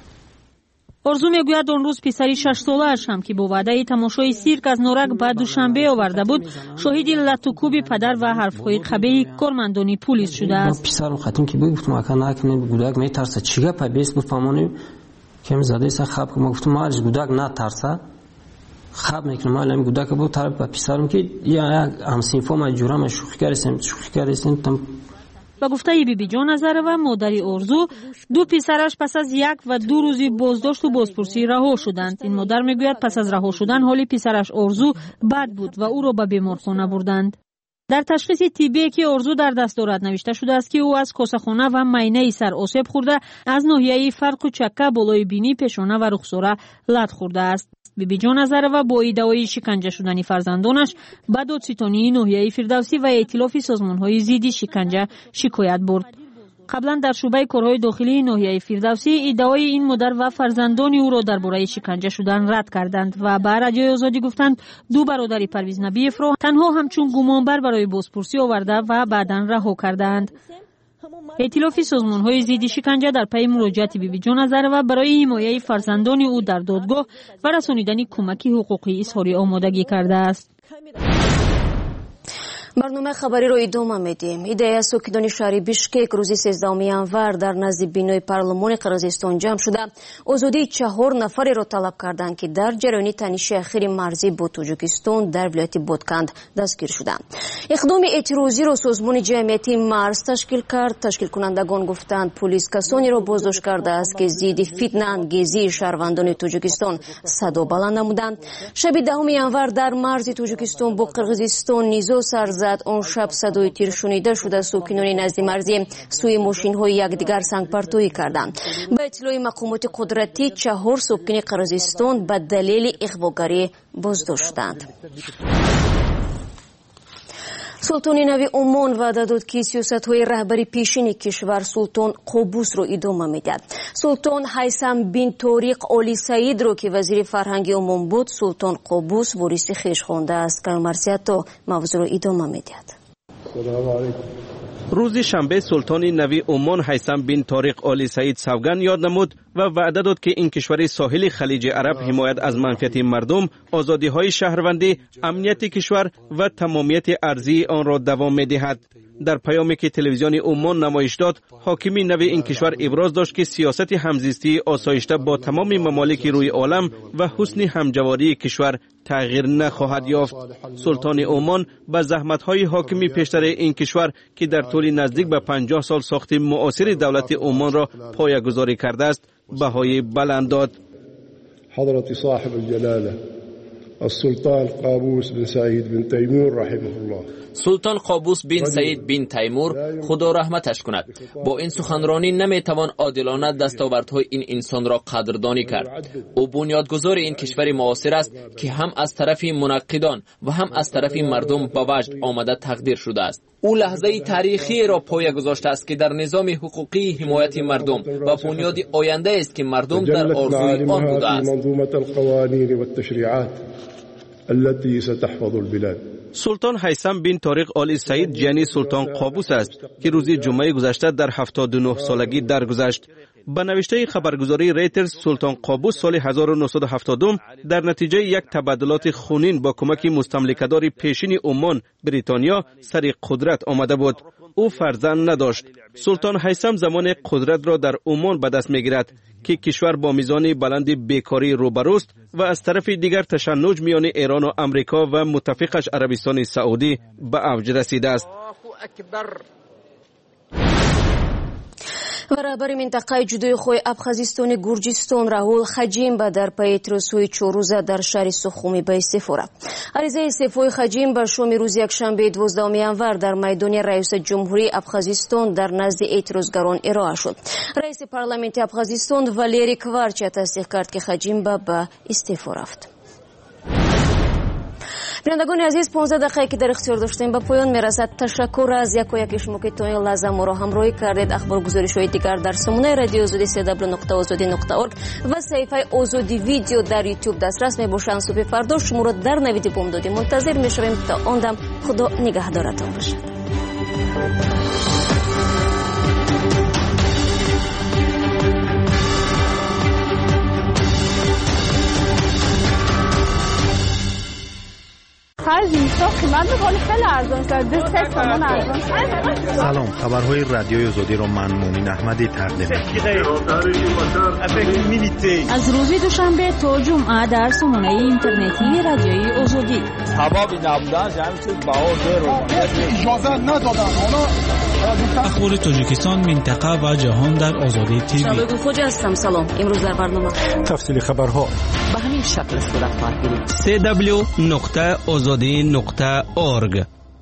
Y: آرزو میگوید اون روز پسری شش ساله اش هم که با وعده تماشای سیرک از نورک بعد دوشنبه آورده بود شاهد لطوکوب پدر و حرفهای قبیح کارمندان پلیس شده است.
K: پسرم خاطر که بود گفتم اگه نکنه گودک میترسه چیگه پای بیس بود فهمونی که زده است خب ما گفتم مالش گودک نترسه خب میکنم الان گودک بود طرف پسرم که یا همسین فهم جورم شوخی کردیم شوخی کردیم.
Y: و گفته بیبی جان نظرова مادری آرزو دو پسرش پس از یک و دو روزی بازداشت و بازپرسی رها شدند. این مادر میگوید پس از رها شدن حالی پسرش آرزو بد بود و او را به بیمارخانه بردند. در تشخیص طبی که آرزو در دست دارد نوشته شده است که او از کاسه‌خانه و معاینه سر آسیب خورده از ناحیه فرق و چکه بالای بینی پیشانه و رخساره لط خورده است. بیبی جان نظرова با ادعای شکنجه شدن فرزندانش به دادستانی ناحیه فردوسی و ائتلاف سازمان‌های ضد شکنجه شکایت برد. قبلا در شعبه کارهای داخلی ناحیه فردوسی ادعای این مادر و فرزندان او را درباره شکنجه شدن رد کردند و به رادیوی آزادی گفتند دو برادر پرویز نبیف را تنها همچون گمانبر برای بازپرسی آورده و بعداً رها کردند. ائتلاف سازمان‌های ضد شکنجه در پی مراجعت بیبی جان نظرова برای حمایت فرزندان او در دادگاه و رسانیدن کمک حقوقی اظهار آمادگی کرده است.
A: برنامه خبری را ادامه میدیم. ایده ساکنان شهر بیشکک روز سیزدهم январ در نزد بینای پارلمان قرقیزستان جمع شده آزادی چهار نفری را طلب کردند که در جریان تنش اخیر مرزی با تاجیکستان در ولایت بادکند دستگیر شدند. اقدام اعتراضی را سازمان جمعیتی مرز تشکیل کرد. تشکیل کنندگان گفتند پلیس کسانی را بازداشت کرده است که ضد فتنه انگیزی شهروندان تاجیکستان صدا بلند نمودند. شب دهم январ در مرز تاجیکستان با قرقیزستان نیزا سر زد. اون شب صدای تیر شنیده شده ساکنان نزد مرزی سوی ماشین‌های یکدیگر سنگپرتویی کردند. به اطلاع مقامات قدرتی چهار ساکن قرقیزستان به دلیل اغواگری بازداشت شدند. سلطان نوی عمان وعده داد که سیاست‌های رهبری پیشین کشور سلطان قابوس رو ادامه میدهد. سلطان هیثم بن طاریق آلی سعید رو که وزیر فرهنگ عمان بود سلطان قابوس وارث خویش خوانده است. که مرسیت تا موضوع رو ادامه میدهد.
H: روز شنبه سلطان نوی عمان هیثم بن طاریق آلی سعید سوگند یاد نمود و وعده داد که این کشور ساحل خلیج عرب حمایت از منفعت مردم، آزادی‌های شهروندی، امنیت کشور و تمامیت ارضی آن را دوام می‌دهد. در پیامی که تلویزیون عمان نمایش داد، حاکم نوی این کشور ابراز داشت که سیاست همزیستی آسایشته با تمام ممالک روی عالم و حسن همجواری کشور تغییر نخواهد یافت. سلطان عمان به زحمت‌های حاکمی پیشتر این کشور که در طول نزدیک به پنجاه سال ساخت معاصر دولت عمان را پایه‌گذاری کرده است، بهای بلند داد.
O: حضرت صاحب الجلاله
G: السلطان قابوس بن سعید بن تیمور رحمه الله.
L: سلطان قابوس بن سعید بن تیمور خدا رحمتش کند با این سخنرانی نمیتوان عادلانه دستاوردهای این انسان را قدردانی کرد. او بنیادگذار این کشور معاصر است که هم از طرف منقدان و هم از طرف مردم به وجد آمده تقدیر شده است. او لحظه تاریخی را پایه گذاشته است که در نظام حقوقی حمایت مردم و بنیاد آینده است که مردم در آرزوی آن بوده است.
G: التي ستحفظ البلاد.
H: سلطان هیثم بن طارق آل سعید جنی سلطان قابوس است که روز جمعه گذشته در هفتاد و نه سالگی درگذشت. به نوشته خبرگزاری ریترز سلطان قابوس سال هزار و نهصد و هفتاد در نتیجه یک تبادلات خونین با کمک مستملکه‌دار پیشین عمان بریتانیا سر قدرت آمده بود. او فرزند نداشت. سلطان هیثم زمان قدرت را در عمان به دست می‌گیرد که کشور با میزان بلند بیکاری روبروست و از طرف دیگر تشنج میان ایران و امریکا و متفقش عربستان سعودی به اوج رسیده است.
A: و رهبر منطقه جدای خوی ابخازستان گرجستان راهول خجیمبا در پی اعتراضهای چهار روزه در شهر سخومی به استعفا رفت. عریضه استعفای خجیمبا شام روز یکشنبه دوازدهم ژانویه در میدان رئیس جمهوری ابخازستان در نزد اعتراضگران ارائه شد. رئیس پارلمانت ابخازستان والری کوارچا تصدیق کرد که خجیمبا به استعفا رفت. بینندگان عزیز، پانزده دقیقه که در اختیار داشتیم به پایان میرسد. تشکر از یک و یک شما که تا این لحظه ما را همراهی کردید. اخبار گزارش‌های دیگر در سامانه رادیو آزادی سی دبلیو نقطه آزادی نقطه اورگ و صفحه آزادی ویدیو در یوتیوب دسترس میباشند. صبح فردا شما را در نوید بامدادی منتظر میشویم. تا آن دم خدا نگهدارتان باشد.
O: سلام، خبرهای رادیوی آزادی را من مومن احمدی تقدیم می‌کنم.
Y: از روز دوشنبه تا جمعه در سامانه اینترنتی رادیوی آزادی.
P: حبابی نبودن جمعی چیز باور رو اجازه ندادن.
R: اخبار تاجیکستان، منطقه و جهان در آزادی تیوی.
A: شبه خوش هستم. سلام. امروز در برنامه
P: تفصیل خبرها
Y: به همین شکل صورت خواهد گرفت.
H: سی دبلیو نقطه آزادی نقطه اورگ.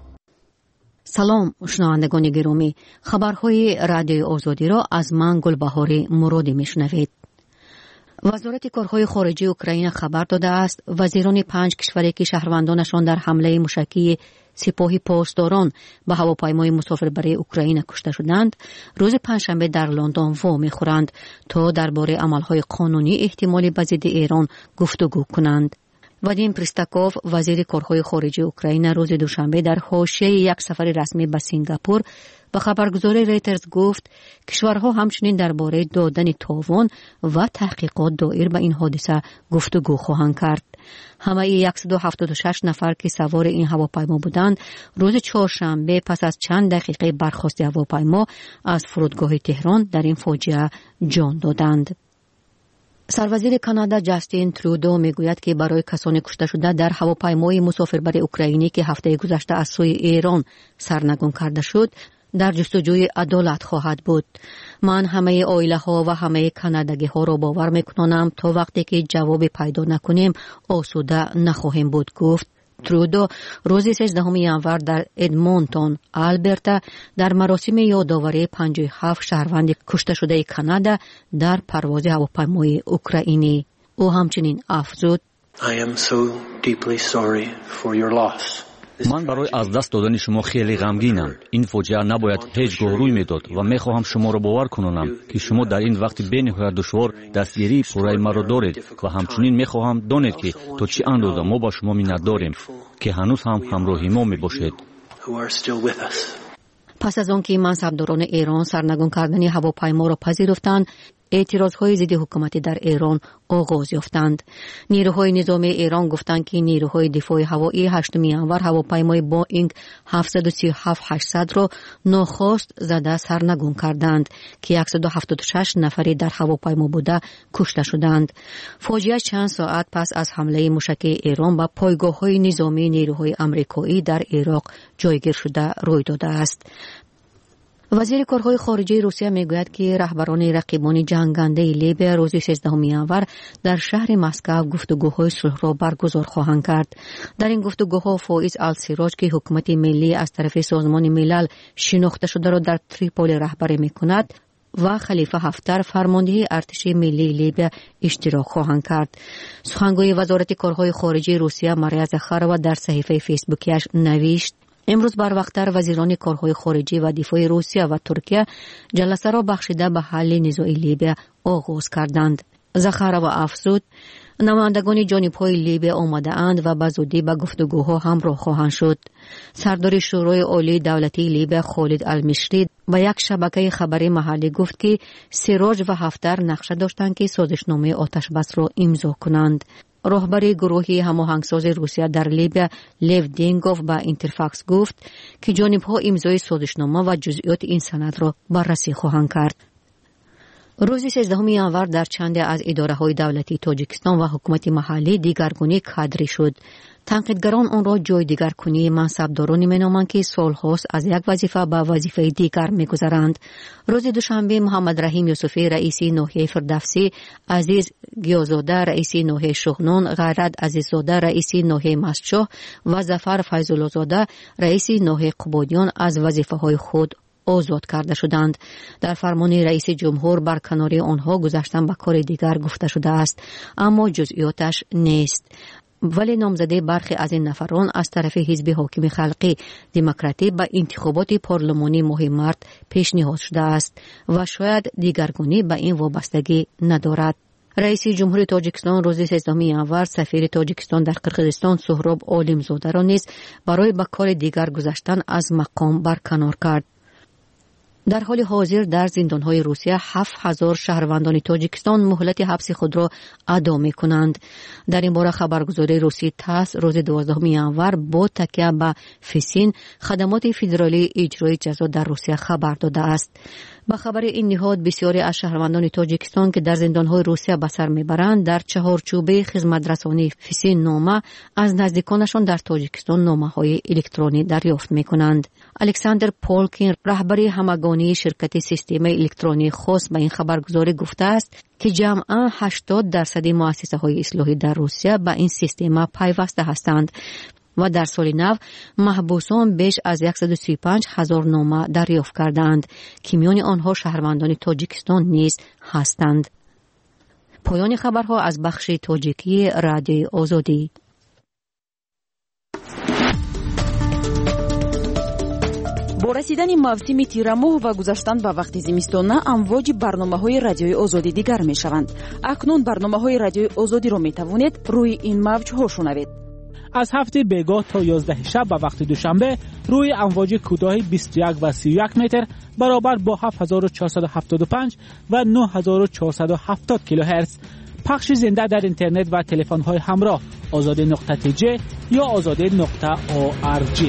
Y: سلام شنوندگان گرامی، خبرهای رادیوی آزادی را از من گلبهاری مرادی میشنوید. وزارت کارهای خارجه اوکراین خبر داده است وزیران پنج کشوری که شهروندانشان در حمله موشکی سپاه پاسداران به هواپیمای مسافربری اوکراین کشته شدند، روز پنجشنبه در لندن وا می‌خورند تا درباره عملهای قانونی احتمالی به ضد ایران گفتگو کنند. وادیم پریستاکوف، وزیر کارهای خارجه اوکراین، روز دوشنبه در حاشیه یک سفر رسمی به سنگاپور به خبرگزاری ریترز گفت کشورها همچنین درباره دادن تاوان و تحقیقات دایر به این حادثه گفتگو خواهند کرد. همه صد و هفتاد و شش نفر که سوار این هواپیما بودند، روز چهارشنبه پس از چند دقیقه برخاست هواپیما از فرودگاه تهران در این فاجعه جان دادند. سروزیر کانادا جاستین ترودو میگوید که برای کسانی کشته شده در هواپیمای مسافربری اوکراینی که هفته گذشته از سوی ایران سرنگون کرده شد در جستجوی عدالت خواهد بود. من همه عائله ها و همه کانادایی ها را باور میکنم تا وقتی که جواب پیدا نکنیم آسوده نخواهیم بود، گفت. ترودو روز سیزدهم ژانویه در ادمونتون، آلبرتا در مراسم یادآوری پنجاه و هفت شهروند کشته شده کانادا در پرواز هواپیمای اوکراینی او همچنین افزود
S: I am so deeply sorry for your loss.
T: من برای از دست دادن شما خیلی غمگینم. این فاجعه نباید هیچ گاه روی میداد و میخواهم شما را باور کنونم که شما در این وقت بین‌نهایت دشوار دستگیری پورای مرا دارید و همچنین میخواهم دانید که تا چه اندازه ما با شما منت داریم که هنوز هم همراه ما میباشید.
Y: پس از آنکه منصبداران ایران سرنگون کردن هواپیما را پذیرفتند، اعتراضهای ضد حکومت در ایران آغاز یافتند. نیروهای نظامی ایران گفتند که نیروهای دفاع هوایی هشتم ژانویه هواپیمای بوئینگ هفتصد و سی و هفت هشتصد را ناخواست زده سرنگون کردند که صد و هفتاد و شش نفری در هواپیما بوده کشته شدند. فاجعه چند ساعت پس از حمله موشکی ایران به پایگاه‌های نظامی نیروهای آمریکایی در عراق جایگیر شده روی داده است.
A: وزیر کارهای خارجه روسیه میگوید که رهبران رقیبان جنگنده لیبی روز سیزدهم ژانویه در شهر مسکو گفتگوهای صلح را برگزار خواهند کرد. در این گفتگوها فائز السراج که حکومت ملی از طرف سازمان ملل شناخته شده را در تریپولی رهبری میکند و خلیفه حفتر فرمانده ارتش ملی لیبی اشتراک خواهند کرد. سخنگوی وزارت کارهای خارجه روسیه ماریا زاخارова در صفحه فیسبوکیش نوشت: امروز بر وقت‌تر وزیران کارهای خارجه و دفاع روسیه و ترکیه جلسه را بخشیده به حل نزاع لیبی آغاز کردند. زاخارova افزود: نمایندگان جانب‌های لیبی آمده اند و به زودی به گفتگوها همراه خواهند شد. سردار شورای عالی دولتی لیبی خالد المشری با یک شبکه خبری محلی گفت که سراج و حفتر نقشه داشتند که سازشنامه آتش بس را امضا کنند. رهبر گروهی هماهنگساز روسیه در لیبی لیو دینگوف با اینترفاکس گفت که جانب‌ها امضای سازشنامه و جزئیات این سند را بررسی خواهند کرد. روز سیزدهم ژانویه در چند از اداره‌های دولتی تاجیکستان و حکومت محلی دیگرگونی کادری شد. تنقیدگران آن را جای دیگرگونی منصبدارانی مینامند که سال‌هاست از یک وظیفه به وظیفه دیگر می‌گذرند. روز دوشنبه محمد رحیم یوسفی رئیس ناحیه فردوسی، عزیز گیازاده رئیس ناحیه شغنان، غیرت عزیززاده رئیس ناحیه مسجد و ظفر فیض‌الله زاده رئیس ناحیه قبادیان از وظیفه‌های خود آزاد کرده شدند. در فرمان رئیس جمهور برکناری آنها گذاشتن به کار دیگر گفته شده است، اما جزئیاتش نیست. ولی نامزدی برخی از این نفران از طرف حزب حاکم خلقی دموکراتی به انتخابات پارلمانی ماه مارت پیشنهاد شده است و شاید دیگرگونی به این وابستگی ندارد. رئیس جمهور تاجیکستان روز سیزدهم ژانویه سفیر تاجیکستان در قرقیزستان سهراب عالمزاده را نیز برای به کار دیگر گذاشتن از مقام برکنار کرد. در حال حاضر در زندان‌های روسیه هفت هزار شهروندان تاجیکستان مهلت حبس خود را ادا می‌کنند. در این باره خبرگزاری روسی تاس روز دوازدهم ژانویه با تکیه به فیسین خدمات فدرالی اجرای جزا در روسیه خبر داده است. با خبر این نهاد بسیاری از شهروندان تاجیکستان که در زندان‌های روسیه به سر می‌برند در چهارچوبه خدمت‌رسانی فیسین نامه از نزدیکانشان در تاجیکستان نامه‌های الکترونی دریافت می‌کنند. الکساندر پولکین رهبری همگانی شرکت سیستم الکترونی خاص به این خبرگزاری گفته است که جمعاً هشتاد درصد مؤسسه‌های اصلاحی در روسیه به این سیستم پیوسته هستند و در سال نو محبوسان بیش از صد و سی و پنج هزار نامه دریافت کردند که میان آنها شهروندان تاجیکستان نیز هستند. پایان خبرها از بخش تاجیکی رادیوی آزادی.
Q: با رسیدن موسم تیرماه و گذشتن به وقت زمستانه امواج برنامه‌های رادیوی آزادی دیگر می‌شوند. اکنون برنامه‌های رادیوی آزادی را می‌توانید روی این موج‌ها شنوید.
C: از هفته بیگاه تا یازده شب به وقت دوشنبه روی امواج کوتاه بیست و یک و سی و یک متر برابر با هفت هزار و چهارصد و هفتاد و پنج و نه هزار و چهارصد و هفتاد کیلوهرتز. پخش زنده در اینترنت و تلفن‌های همراه آزادی نقطه تی جی یا آزادی نقطه او آر جی.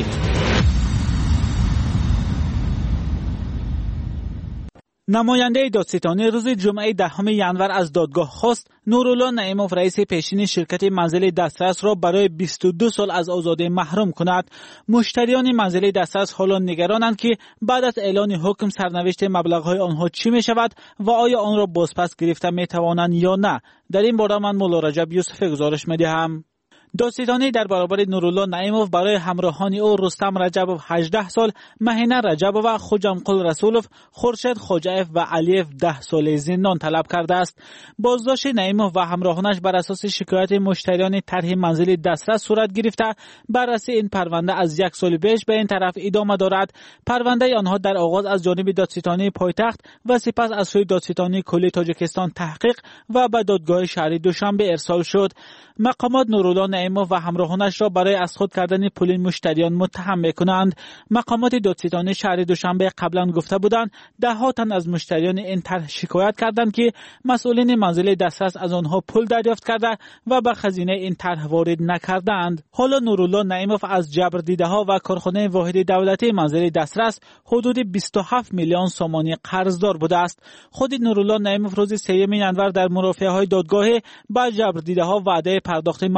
C: نماینده دادستانی روز جمعه دهم ژانویه از دادگاه خواست نورالله نعیموف رئیس پیشین شرکت منزل دسترس را برای بیست و دو سال از آزادی محروم کند. مشتریان منزل دسترس حالا نگرانند که بعد از اعلان حکم سرنوشت مبلغ‌های آنها چی می شود و آیا آن را بازپس گرفته می توانند یا نه. در این باره من مولا رجب یوسفی گزارش می دهم. دادستانی در برابر نورالله نعیموف برای همراهان او رستم رجبوف هجده سال، مهینه رجبوف و خوجمقل رسولوف، خورشید خوجایف و علیف ده سال زندان طلب کرده است. بازداشت نعیموف و همراهانش بر اساس شکایت مشتریان طرح منزل دسترس صورت گرفته. بررسی این پرونده از یک سال پیش به این طرف ادامه دارد. پرونده آنها در آغاز از جانب دادستانی پایتخت و سپس از سوی دادستانی کلی تاجیکستان تحقیق و به دادگاه شهری دوشنبه ارسال شد. مقامات نورالله نعیموف و همراهانش را برای از خود کردن پول مشتریان متهم می‌کنند. مقامات دادستانی شهر دوشنبه قبلا گفته بودند ده ها تن از مشتریان این طرح شکایت کردند که مسئولین منزل دسترس از آنها پول دریافت کرده و به خزینه این طرح وارد نکردند. حالا نورالله نعیموف از جبر دیده ها و کارخانه واحد دولتی منزل دسترس حدود بیست و هفت میلیون سومانی قرضدار بوده است. خود نورالله نعیموف روز سوم ژانویه در مرافعه‌های دادگاه با جبر دیده ها وعده پرداخت مبلغ را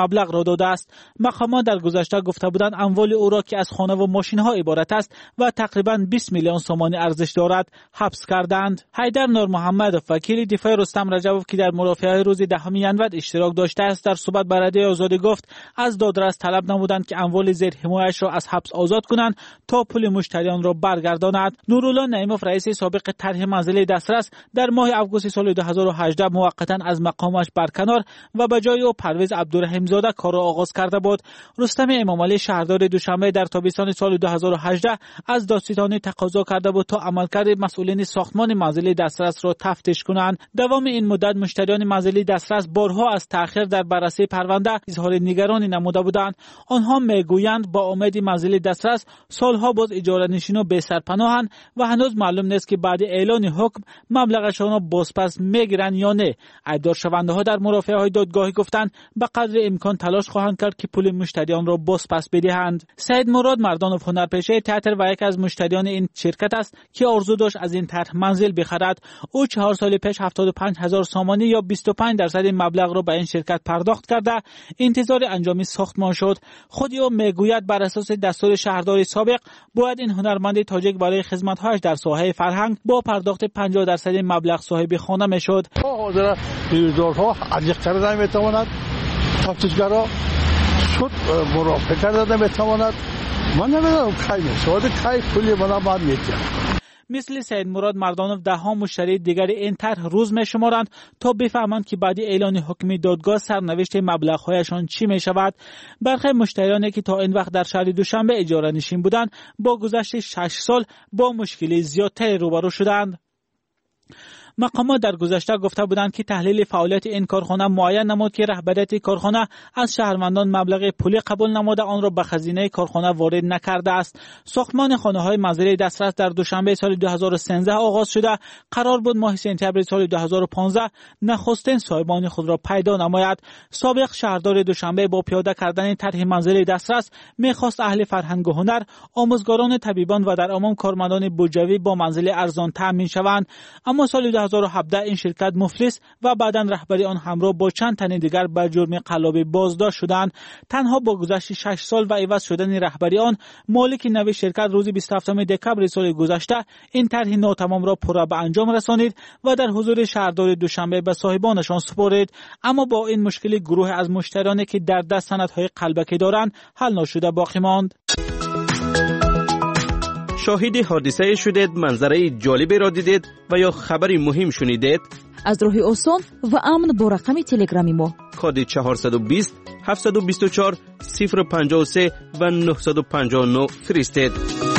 C: داده است. مقامات در گذشته گفته بودند اموال او را که از خانه و ماشین ها عبارت است و تقریباً بیست میلیون سومانی ارزش دارد حبس کردند. حیدر نور محمد وکیل دفاع رستم رجبوف که در مرافعه روز دهم ژانویه اشتراک داشته است در صحبت با رادیوی آزادی گفت از دادرس طلب نمودند که اموال زیر حمایتش را از حبس آزاد کنند تا پول مشتریان را برگرداند. نورالله نعیموف رئیس سابق طرح منزل دسترس در ماه آگوست سال دو هزار و هجده موقتا از مقامش برکنار و به جای او پرویز عبدالرحیم زاده کار را آغاز کرده بود. رستم امامعلی شهردار دوشنبه در تابستان سال دو هزار و هجده از دادستانی تقاضا کرده بود تا عملکرد مسئولین ساختمان منزل دسترس را تفتیش کنند. دوام این مدت مشتریان منزل دسترس بارها از تأخیر در بررسی پرونده اظهار نگرانی نموده بودند. آنها میگویند با امید منزل دسترس سالها باز اجاره نشینان بی سرپناهند و هنوز معلوم نیست که بعد اعلان حکم مبلغشان را بازپس میگیرند یا نه. ایدار شونده ها در مرافعه های دادگاهی گفتند به قدر امکان تلاش خواهند کرد که پول مشتریان را بازپس بدهند. سید مراد مردانوف هنرپیشه تئاتر و یک از مشتریان این شرکت است که آرزو داشت از این طرح منزل بخرد. او چهار سال پیش هفتاد و پنج هزار سامانی یا بیست و پنج درصد مبلغ را به این شرکت پرداخت کرده انتظار انجام ساختمان شد. خود او میگوید بر اساس دستور شهرداری سابق باید این هنرمند تاجیک برای خدمت‌هایش در ساحه فرهنگ با پرداخت پنجاه درصد مبلغ صاحب خانه میشد.
P: حاضر پیرزارها عجیق کردن میتواند، تفتیشگرها شد مرافعه کردن میتواند. من نمیدونم کی میشود، کی پولی من بعد میگیرم.
C: مثل سید مراد مردانوف ده ها مشتری دیگر این طرح روز می شمارند تا بفهمند که بعد اعلان حکم دادگاه سرنوشت مبلغ‌هایشان چی می شود. برخی مشتریانی که تا این وقت در شهر دوشنبه اجاره نشین بودند با گذشت شش سال با مشکلی زیادتر روبرو شدند. مقامات در گذشته گفته بودند که تحلیل فعالیت این کارخانه معین نمود که رهبریت کارخانه از شهروندان مبلغ پولی قبول نموده آن را به خزینه کارخانه وارد نکرده است. ساختمان خانه‌های منزل دسترس در دوشنبه سال دو هزار و سیزده آغاز شده قرار بود ماه سپتامبر سال دو هزار و پانزده نخستین صاحبان خود را پیدا نماید. سابق شهردار دوشنبه با پیاده کردن طرح منزل دسترس می‌خواست اهل فرهنگ و هنر، آموزگاران، طبیبان و در عموم کارمندان بودجوی با منزل ارزان تامین شوند. اما سال دو هزار و هفده این شرکت مفلس و بعداً رهبری آن همراه با چند تن دیگر به جرم قلابی بازداشت شدند. تنها با گذشت شش سال و عوض شدن رهبری آن، مالک نوی شرکت روز بیست و هفتم دکمبر سال گذشته این طرح ناتمام را پورا به انجام رسانید و در حضور شهردار دوشنبه به صاحبانشان سپرد. اما با این مشکل گروه از مشتریانی که در دست سندهای قلبکی دارند حل نشده باقی ماند.
H: شاهد حادثه شدید، منظره جالبی را دیدید و یا خبری مهم شنیدید؟
Q: از راه آسان و امن با رقم تلگرامی ما
H: کد چهارصد و بیست هفتصد و بیست و چهار صفر پنجاه و سه و نهصد و پنجاه و نه فرستید.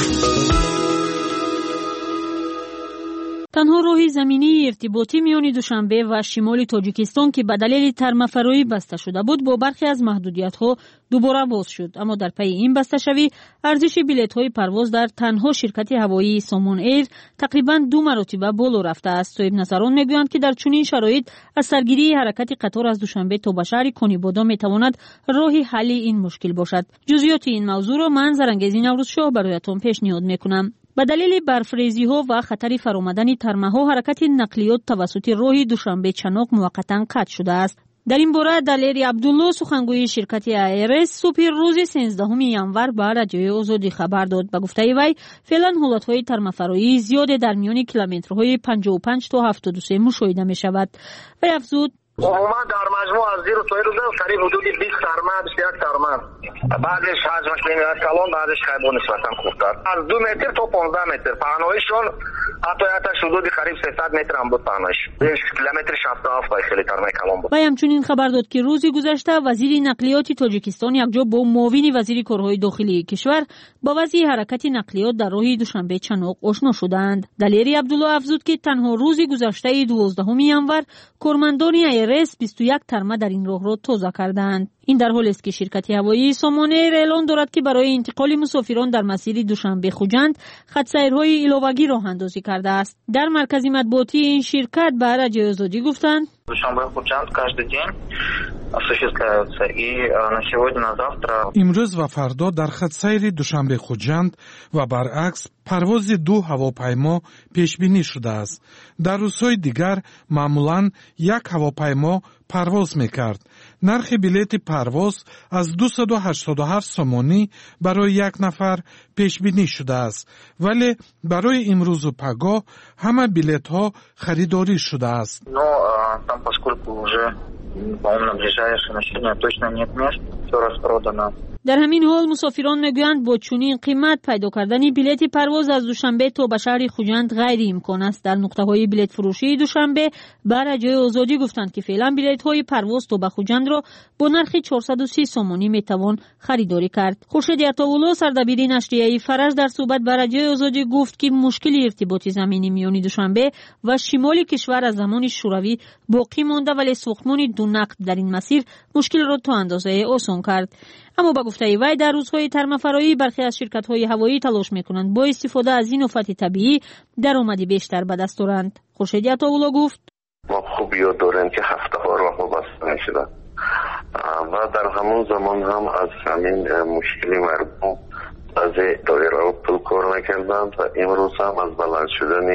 Y: تنها راه زمینی ارتباطی میان دوشنبه و شمال تاجیکستان که به دلیل ترمفرایی بسته شده بود با برخی از محدودیت‌ها دوباره باز شد. اما در پی این بسته شوی ارزش بلیط‌های پرواز در تنها شرکت هوایی سامان ایر تقریباً دو مرتبه بالا رفته است. صاحب نظران میگویند که در چنین شرایط از سرگیری حرکت قطار از دوشنبه تا به شهر کنیبادا میتواند راه حل این مشکل باشد. جزئیات این موضوع را من زرنگزی نوروزشاه برایتان پیشنهاد میکنم. به دلیل برفریزی ها و خطر فرآمدن ترمه ها حرکت نقلیات توسط راه دوشنبه چنوق موقتا قطع شده است. در این باره دلیری عبدالله سخنگوی شرکت ایرس صبح روز سیزدهم ژانویه به رادیوی آزادی خبر داد. به گفته وی فعلا حالتهای ترمفرایی زیاد در میان کیلومترهای پنجاه و پنج تا هفتاد و سه مشاهده می شود. وی افزود
B: عموما در مجموع از زیر توی روز قریب حدود بیست ترمه بیست و یک ترمه، بعدش حجمش بینید کلان، بعدش خیبون نسبتا خوبتر از دو متر تا پانزده متر پهنایشون حتی حتی حدود قریب سیصد متر هم بود پهنایش. بیست کیلومتر شصت و هفت خیلی ترمه کلان بود.
Y: و همچنین خبر داد که روز گذشته وزیر نقلیات تاجیکستان یکجا با معاون وزیر کارهای داخلی کشور با وضع حرکت نقلیات در راه دوشنبه چنوق آشنا شدند. دلیری عبدالله افزود که تنها روز گذشته دوازدهم ژانویه کارمندان ایرس بیست و یک ترمه در این راه را تازه کردند. این در حالی است که شرکت هوایی سامان ایر اعلان دارد که برای انتقال مسافران در مسیر دوشنبه خوجند خط سیرهای علاوگی راه اندازی کرده است. در مرکز مطبوعاتی این شرکت به رادیوی آزادی گفتند
B: دوشنبه خوجند každý deň осуществляются. И на сегодня, на завтра...
D: امروز و فردا در خط سیر دوشنبه خوجند و برعکس پرواز دو هواپیما پیش بینی شده است. در روزهای دیگر معمولاً یک هواپیما پرواز میکرد. نرخ بلیت پرواز از دویست و هشتاد و هفت سومانی برای یک نفر پیش بینی شده است. ولی برای امروز و پگاه همه بلیت ها خریداری شده است.
B: Но там, поскольку уже, по-моему, на ближайшее ночение точно нет мест, все распродано.
Y: در همین حال مسافران میگویند با چنین قیمت پیدا کردن بلیت پرواز از دوشنبه تا به شهر خوجند غیر امکان است. در نقطه های بلیت فروشی دوشنبه بر رادیوی آزادی گفتند که فعلا بلیت های پرواز تا به خوجند را با نرخ چهارصد و سی سومانی میتوان خریداری کرد. خورشید عطاالله سردبیر نشریه فرج در صحبت بر رادیوی آزادی گفت که مشکل ارتباط زمینی میان دوشنبه و شمال کشور از زمان شوروی باقی مانده، ولی ساختمان دو نقب در این مسیر مشکل را تا اندازه آسان کرد. اما با گفته وی در روزهای ترمفرایی برخی از شرکت‌های هوایی تلاش می‌کنند با استفاده از این آفت طبیعی درآمدی بیشتر به دست آورند. خورشید عطاالله گفت
B: ما خوب یاد داریم که هفته ها راه بسته می‌شد و در همون زمان هم از همین مشکلی مردم از دایره و پل کار نکردند و امروز هم از بلند شدن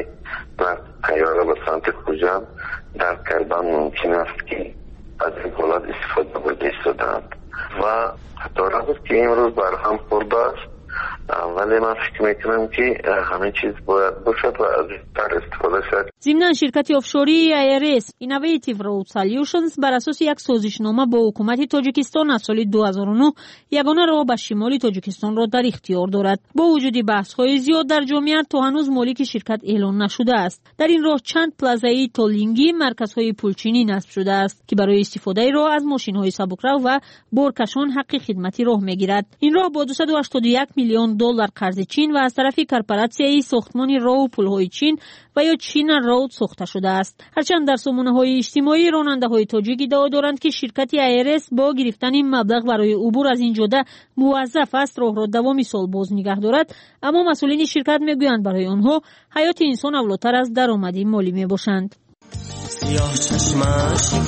B: طیاره به سمت خوجند در کردن ممکن است که از این حالت استفاده برده ایستادند و دارد است که امروز برهم خورده است، ولی من فکر میکنم که همه چیز باید باشد و از این تر استفاده شد.
Y: ضمناً شرکت آفشوری ای آر اس Innovative Road Solutions بر اساس یک سازشنامه با حکومت تاجیکستان از سال دو هزار و نه یگانه راه به شمال تاجیکستان را در اختیار دارد. با وجود بحث‌های زیاد در جامعیت تا هنوز مالک شرکت اعلان نشده است. در این راه چند پلازای تولینگی مرکزهای پولچینی نصب شده است که برای استفاده راه از ماشین‌های سبکرو و بارکشان حق خدمتی راه میگیرد. این راه با دویست و هشتاد و یک میلیون دلار قرض چین و از طرف کارپوراسیون ساختمان راه و پل‌های چین و یا چین رود ساخته شده است. هرچند در سامانه‌های اجتماعی راننده‌های تاجیک ادعا دارند که شرکت ای آر اس با گرفتن این مبلغ برای عبور از این جاده موظف است راه را دوامی سال باز نگه دارد، اما مسئولین شرکت میگویند برای آنها حیات انسان اولاتر از درآمد مالی میباشند.
E: سیاه چشمش